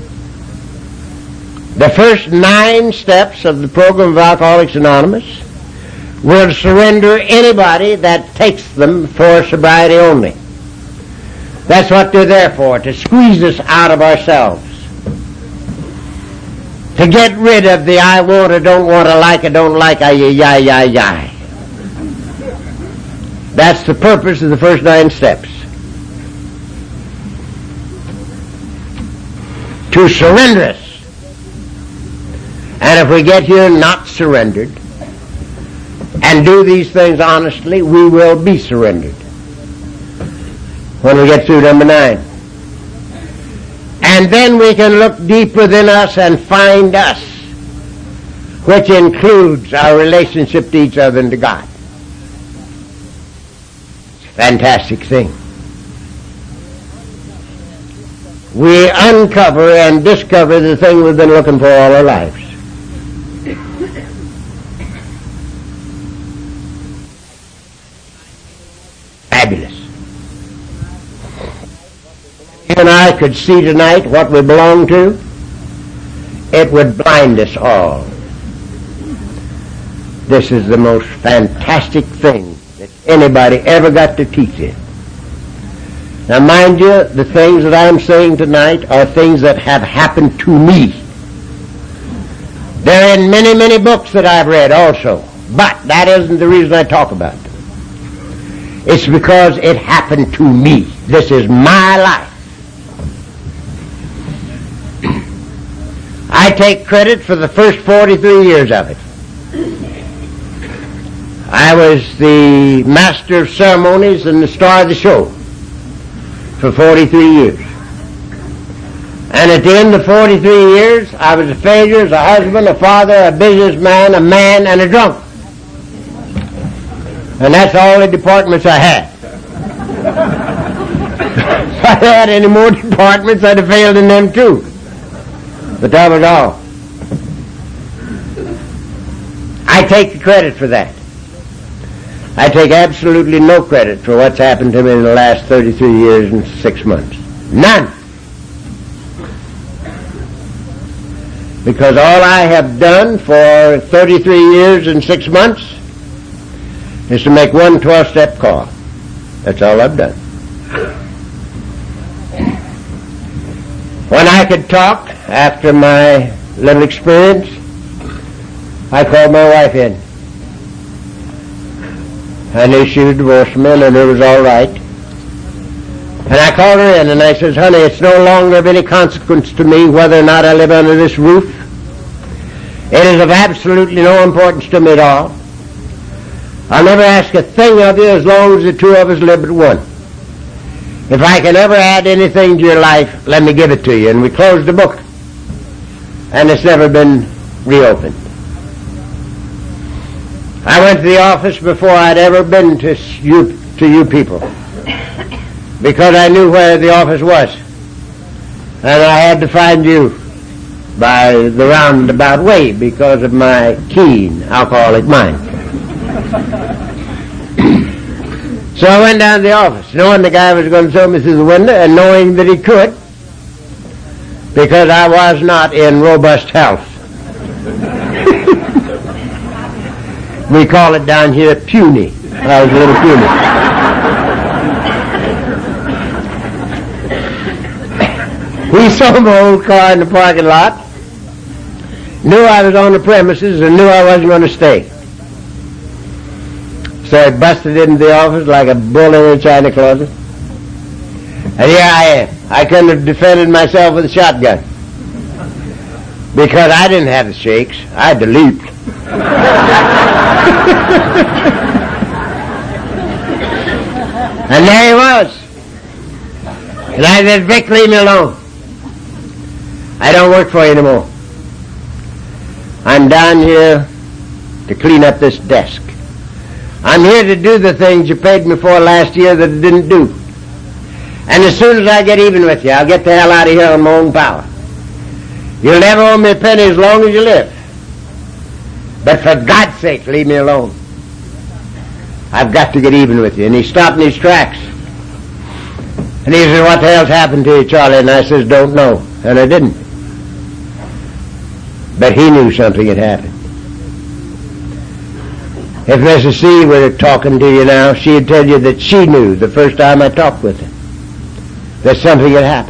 The first 9 steps of the program of Alcoholics Anonymous will surrender anybody that takes them for sobriety only. That's what they're there for, to squeeze us out of ourselves. To get rid of the I want or don't want, I don't like, I. That's the purpose of the first 9 steps. To surrender us. And if we get here not surrendered, and do these things honestly, we will be surrendered when we get through number 9. And then we can look deep within us and find us, which includes our relationship to each other and to God. It's a fantastic thing. We uncover and discover the thing we've been looking for all our lives. Fabulous. You and I could see tonight what we belong to, it would blind us all. This is the most fantastic thing that anybody ever got to teach you. Now mind you, the things that I'm saying tonight are things that have happened to me. They're in many, many books that I've read also, but that isn't the reason I talk about them. It's because it happened to me. This is my life. I take credit for the first 43 years of it. I was the master of ceremonies and the star of the show for 43 years. And at the end of 43 years, I was a failure as a husband, a father, a businessman, a man, and a drunk. And that's all the departments I had. If I had any more departments, I'd have failed in them too. But that was all. I take the credit for that. I take absolutely no credit for what's happened to me in the last 33 years and 6 months. None. Because all I have done for 33 years and 6 months is to make one 12-step call. That's all I've done. When I could talk after my little experience, I called my wife in. I knew she was divorced me and it was all right. And I called her in and I says, honey, it's no longer of any consequence to me whether or not I live under this roof. It is of absolutely no importance to me at all. I'll never ask a thing of you as long as the two of us live at one. If I can ever add anything to your life, let me give it to you. And we closed the book. And it's never been reopened. I went to the office before I'd ever been to you people, because I knew where the office was, and I had to find you by the roundabout way because of my keen alcoholic mind. So I went down to the office, knowing the guy was going to show me through the window, and knowing that he could, because I was not in robust health. We call it down here puny. I was a little puny. He saw my old car in the parking lot, knew I was on the premises, and knew I wasn't going to stay. So I busted into the office like a bull in a china closet. And here I am. I couldn't have defended myself with a shotgun, because I didn't have the shakes. I had to leap. And there he was. And I said, Vic, leave me alone. I don't work for you anymore. I'm down here to clean up this desk. I'm here to do the things you paid me for last year that I didn't do. And as soon as I get even with you, I'll get the hell out of here on my own power. You'll never owe me a penny as long as you live. But for God's sake, leave me alone. I've got to get even with you. And he stopped in his tracks. And he said, what the hell's happened to you, Charlie? And I says, don't know. And I didn't. But he knew something had happened. If Mrs. C were talking to you now, she'd tell you that she knew the first time I talked with her that something had happened.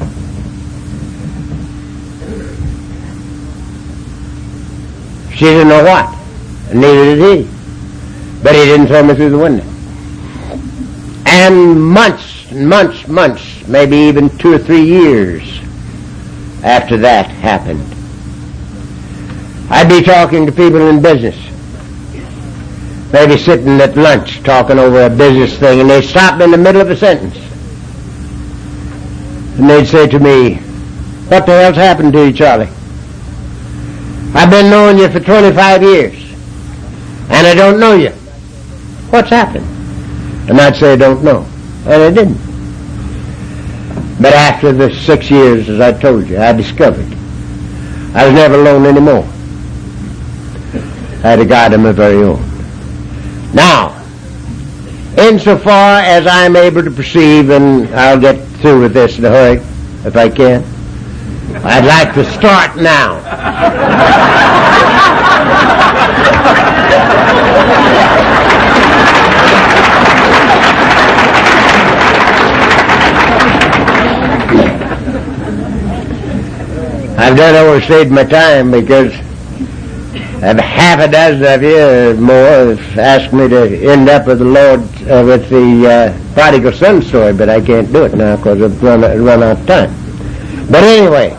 She didn't know what, and neither did he. But he didn't throw me through the window. And months, maybe even 2 or 3 years after that happened, I'd be talking to people in business. Maybe sitting at lunch talking over a business thing, and they'd stop in the middle of a sentence. And they'd say to me, what the hell's happened to you, Charlie? I've been knowing you for 25 years, and I don't know you. What's happened? And I'd say, I don't know. And I didn't. But after the 6 years, as I told you, I discovered I was never alone anymore. I had a God of my very own. Now, insofar as I'm able to perceive, and I'll get through with this in a hurry, if I can, I'd like to start now. I've done overstayed my time because half a dozen of you or more have asked me to end up with the Lord, with the prodigal son story, but I can't do it now because I've run out of time. But anyway,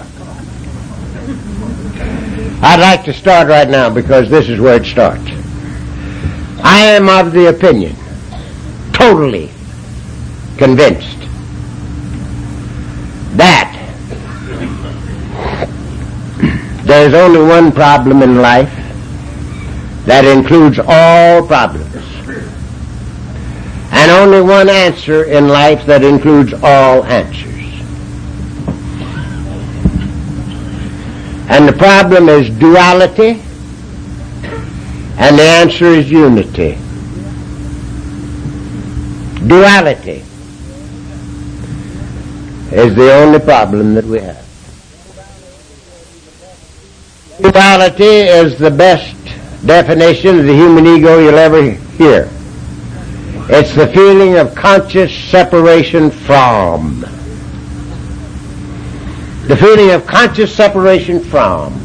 I'd like to start right now because this is where it starts. I am of the opinion, totally convinced, that there's only one problem in life that includes all problems, and only one answer in life that includes all answers. And the problem is duality, and the answer is unity. Duality is the only problem that we have. Duality is the best definition of the human ego you'll ever hear. It's the feeling of conscious separation from. The feeling of conscious separation from.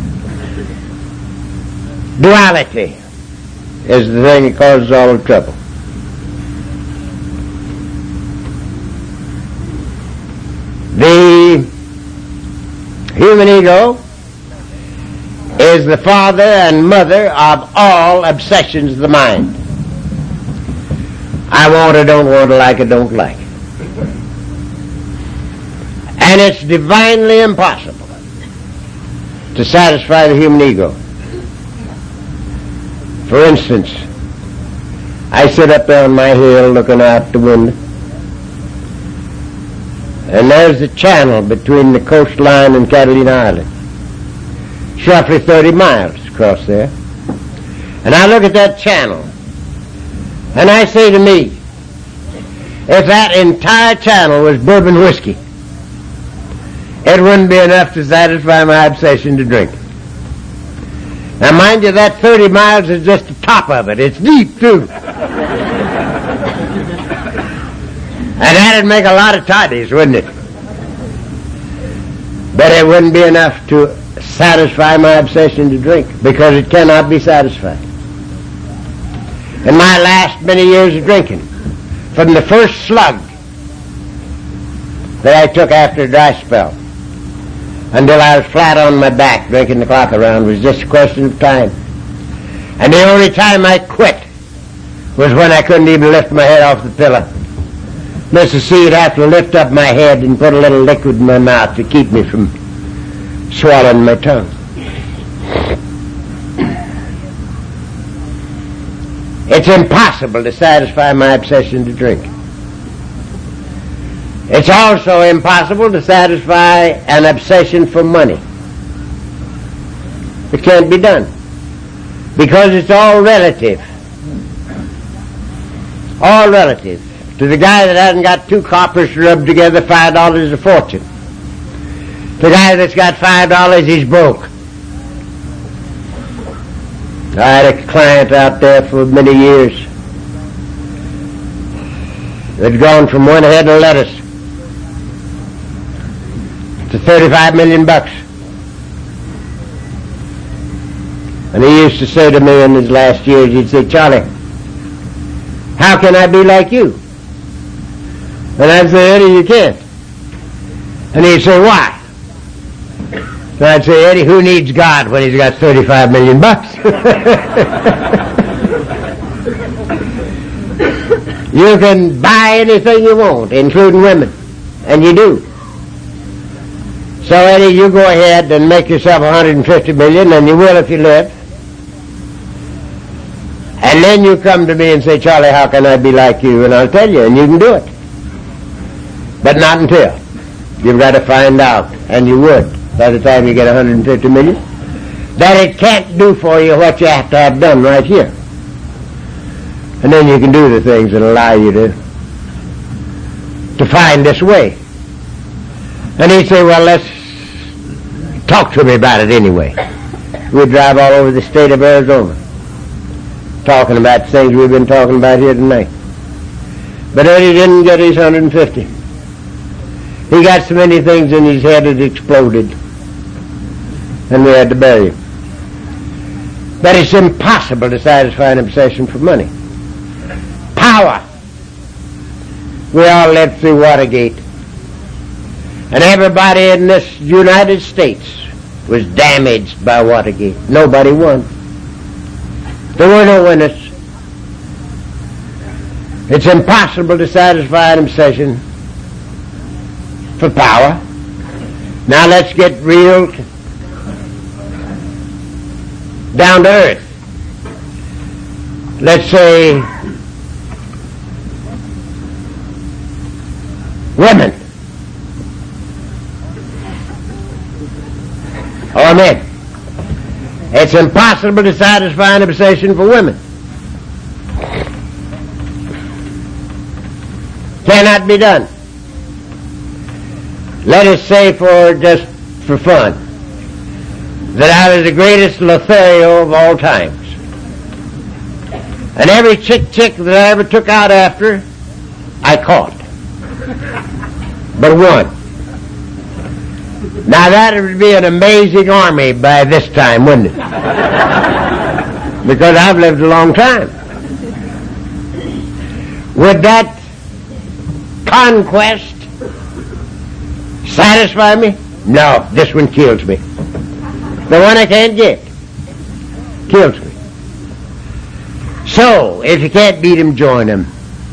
Duality is the thing that causes all the trouble. The human ego is the father and mother of all obsessions of the mind. I want it, don't want it, like it, don't like it. And it's divinely impossible to satisfy the human ego. For instance, I sit up there on my hill looking out the window, and there's the channel between the coastline and Catalina Island. It's roughly 30 miles across there. And I look at that channel, and I say to me, if that entire channel was bourbon whiskey, it wouldn't be enough to satisfy my obsession to drink. Now mind you, that 30 miles is just the top of it. It's deep, too. And that'd make a lot of toddies, wouldn't it? But it wouldn't be enough to satisfy my obsession to drink, because it cannot be satisfied. In my last many years of drinking, from the first slug that I took after a dry spell until I was flat on my back drinking the clock around, was just a question of time. And the only time I quit was when I couldn't even lift my head off the pillow. Mrs. C would have to lift up my head and put a little liquid in my mouth to keep me from swallowing my tongue. It's impossible to satisfy my obsession to drink. It's also impossible to satisfy an obsession for money. It can't be done, because it's all relative. All relative. To the guy that hasn't got two coppers rubbed together, $5 is a fortune. The guy that's got $5, he's broke. I had a client out there for many years that'd gone from one head of lettuce to $35 million. And he used to say to me in his last years, he'd say, Charlie, how can I be like you? And I'd say, Eddie, you can't. And he'd say, why? And I'd say, Eddie, who needs God when he's got $35 million? You can buy anything you want, including women. And you do. So, Eddie, you go ahead and make yourself $150 million, and you will if you live. And then you come to me and say, Charlie, how can I be like you? And I'll tell you, and you can do it. But not until. You've got to find out, and you would, by the time you get $150 million, that it can't do for you what you have to have done right here. And then you can do the things that allow you to find this way. And he'd say, well, let's talk to me about it anyway. We'd drive all over the state of Arizona, talking about things we've been talking about here tonight. But Eddie didn't get his 150. He got so many things in his head it exploded, and we had to bury him. But it's impossible to satisfy an obsession for money. Power. We all lived through Watergate, and everybody in this United States was damaged by Watergate. Nobody won. There were no winners. It's impossible to satisfy an obsession for power. Now let's get real down to earth. Let's say women or men. It's impossible to satisfy an obsession for women. Cannot be done. Let us say just for fun that I was the greatest Lothario of all times. And every chick that I ever took out after, I caught. But one. Now that would be an amazing army by this time, wouldn't it? Because I've lived a long time. Would that conquest satisfy me? No, this one kills me. The one I can't get kills me. So, if you can't beat him, join him.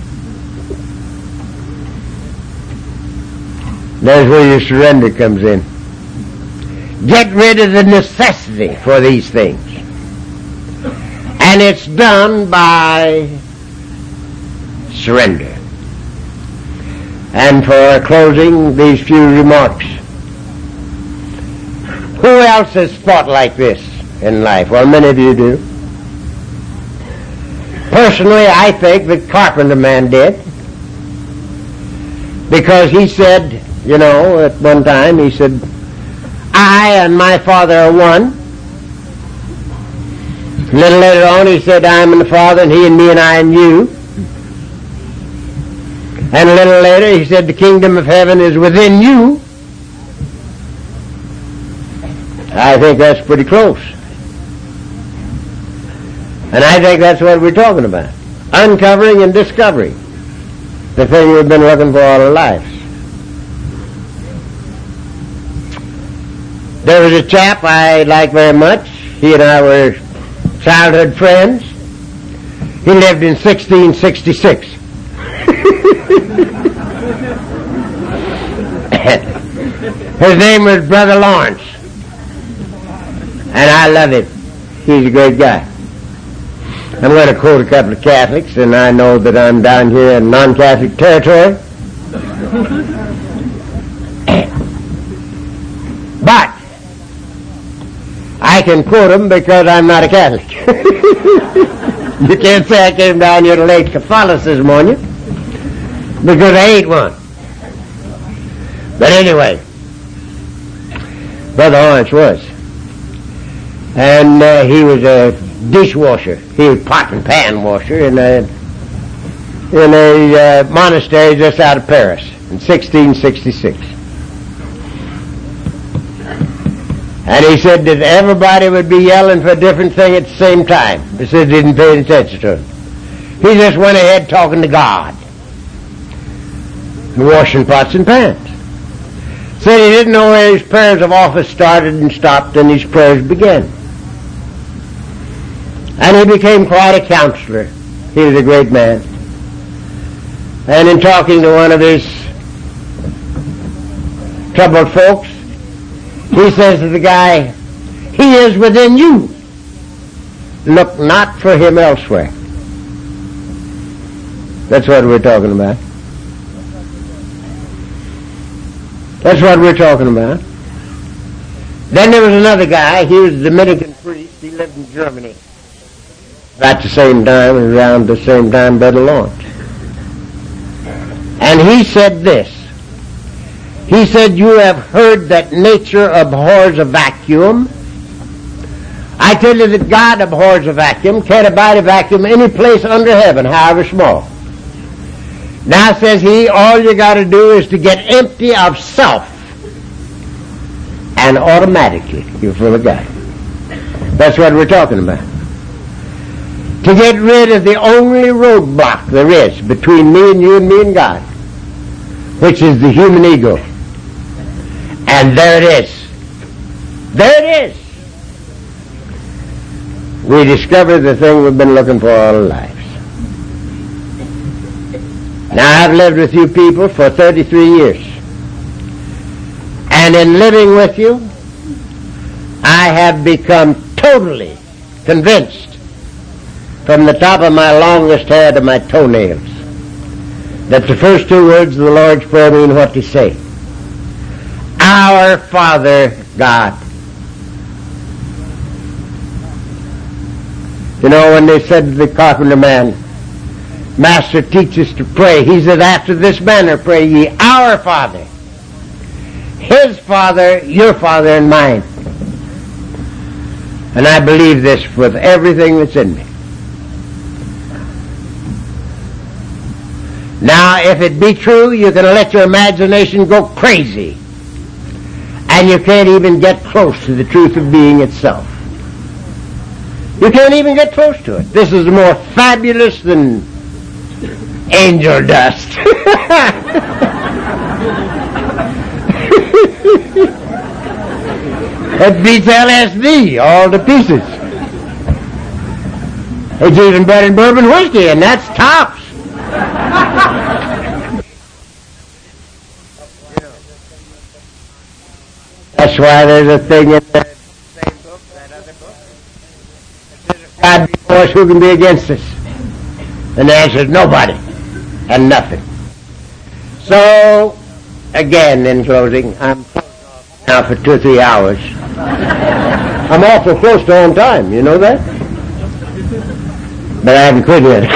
That's where your surrender comes in. Get rid of the necessity for these things. And it's done by surrender. And for closing, these few remarks. Who else has thought like this in life? Well, many of you do. Personally, I think the carpenter man did. Because he said, at one time, he said, I and my Father are one. A little later on, he said, I am in the Father, and he and me, and I and you. And a little later, he said, the kingdom of heaven is within you. I think that's pretty close. And I think that's what we're talking about. Uncovering and discovering the thing we've been looking for all our lives. There was a chap I liked very much. He and I were childhood friends. He lived in 1666. His name was Brother Lawrence. And I love him. He's a great guy. I'm going to quote a couple of Catholics, and I know that I'm down here in non-Catholic territory. But I can quote them because I'm not a Catholic. You can't say I came down here to lay Catholicism on you, because I ain't one. But anyway, Brother Lawrence was. And he was a dishwasher. He was pot and pan washer in a monastery just out of Paris in 1666. And he said that everybody would be yelling for a different thing at the same time. He said he didn't pay attention to it. He just went ahead talking to God. Washing pots and pans. Said he didn't know where his prayers of office started and stopped and his prayers began. And he became quite a counselor. He was a great man. And in talking to one of his troubled folks, he says to the guy, he is within you. Look not for him elsewhere. That's what we're talking about. That's what we're talking about. Then there was another guy. He was a Dominican priest. He lived in Germany. About the same time, around the same time, Brother Lawrence. And he said this. He said, you have heard that nature abhors a vacuum. I tell you that God abhors a vacuum, can't abide a vacuum any place under heaven, however small. Now, says he, all you got to do is to get empty of self, and automatically you're full of God. That's what we're talking about. To get rid of the only roadblock there is between me and you and me and God, which is the human ego. And there it is. There it is. We discovered the thing we've been looking for all our lives. Now, I've lived with you people for 33 years. And in living with you, I have become totally convinced from the top of my longest hair to my toenails that the first two words of the Lord's Prayer mean what they say. Our Father God. You know, when they said to the carpenter man, Master, teach us to pray, he said, after this manner pray ye, our Father. His Father, your Father, and mine. And I believe this with everything that's in me. Now, if it be true, you can let your imagination go crazy. And you can't even get close to the truth of being itself. You can't even get close to it. This is more fabulous than angel dust. It beats LSD all to pieces. It's even better than bourbon whiskey, and that's tops. That's why there's a thing in the same book, that other book. It says, if God be for us, who can be against us? And the answer is nobody and nothing. So, again, in closing, I'm closed off now for 2 or 3 hours. I'm awful close to on time, you know that? But I haven't quit yet.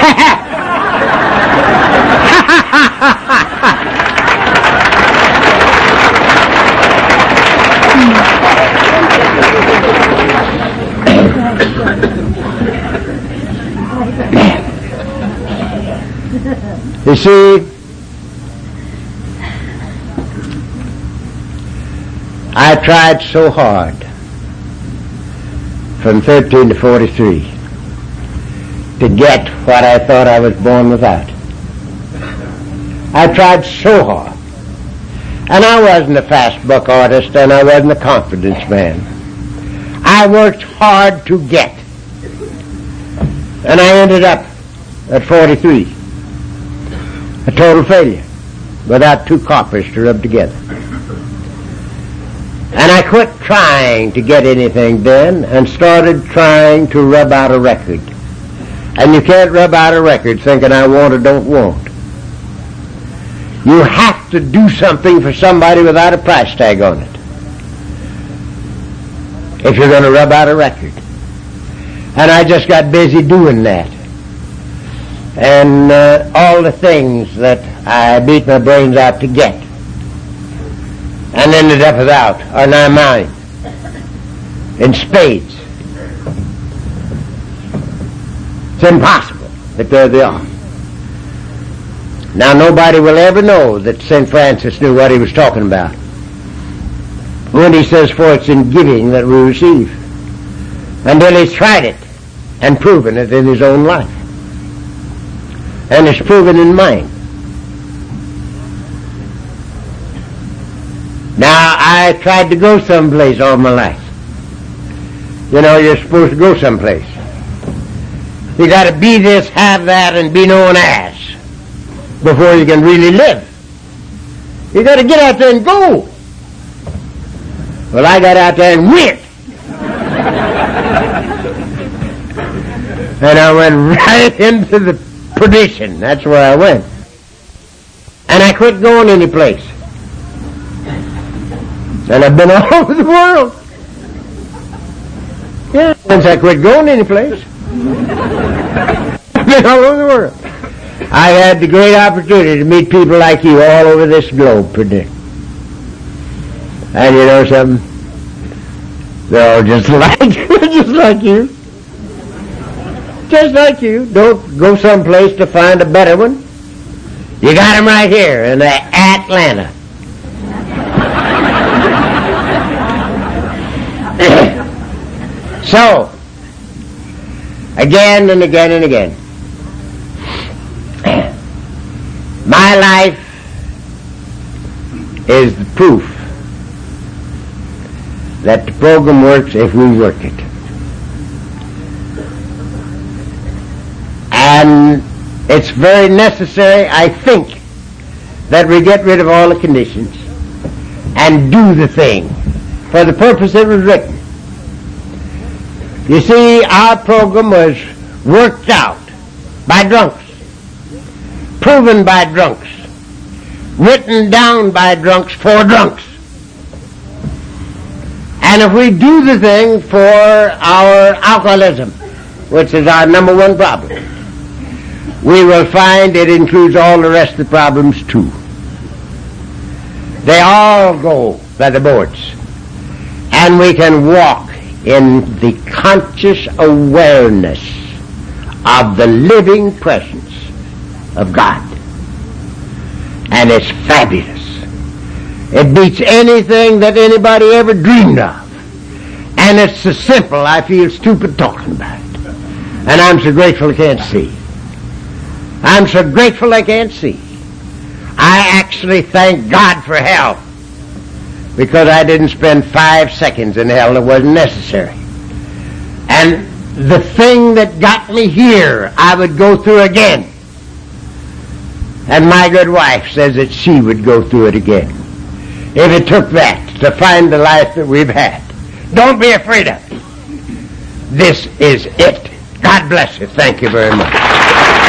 You see, I tried so hard from 13 to 43 to get what I thought I was born without. I tried so hard. And I wasn't a fast buck artist, and I wasn't a confidence man. I worked hard to get. And I ended up at 43. A total failure, without 2 coppers to rub together. And I quit trying to get anything done and started trying to rub out a record. And you can't rub out a record thinking I want or don't want. You have to do something for somebody without a price tag on it, if you're going to rub out a record. And I just got busy doing that. And all the things that I beat my brains out to get and ended up without are now mine in spades. It's impossible, but there they are. Now nobody will ever know that St. Francis knew what he was talking about when he says, for it's in giving that we receive, until he's tried it and proven it in his own life. And it's proven in mine. Now, I tried to go someplace all my life. You know, you're supposed to go someplace. You got to be this, have that, and be known as before you can really live. You got to get out there and go. Well, I got out there and went. And I went right into the perdition. That's where I went. And I quit going any place. And I've been all over the world. Yeah, once I quit going any place. I've been all over the world. I had the great opportunity to meet people like you all over this globe per day. And you know something? They're all just like you. Just like you. Don't go someplace to find a better one. You got them right here in Atlanta. So, again and again and again, my life is the proof that the program works if we work it. And it's very necessary, I think, that we get rid of all the conditions and do the thing for the purpose it was written. You see, our program was worked out by drunks, proven by drunks, written down by drunks for drunks. And if we do the thing for our alcoholism, which is our number one problem, we will find it includes all the rest of the problems too. They all go by the boards. And we can walk in the conscious awareness of the living presence of God. And it's fabulous. It beats anything that anybody ever dreamed of. And it's so simple I feel stupid talking about it. And I'm so grateful I can't see. I'm so grateful I can't see. I actually thank God for hell, because I didn't spend 5 seconds in hell that wasn't necessary. And the thing that got me here, I would go through again. And my good wife says that she would go through it again, if it took that to find the life that we've had. Don't be afraid of it. This is it. God bless you. Thank you very much.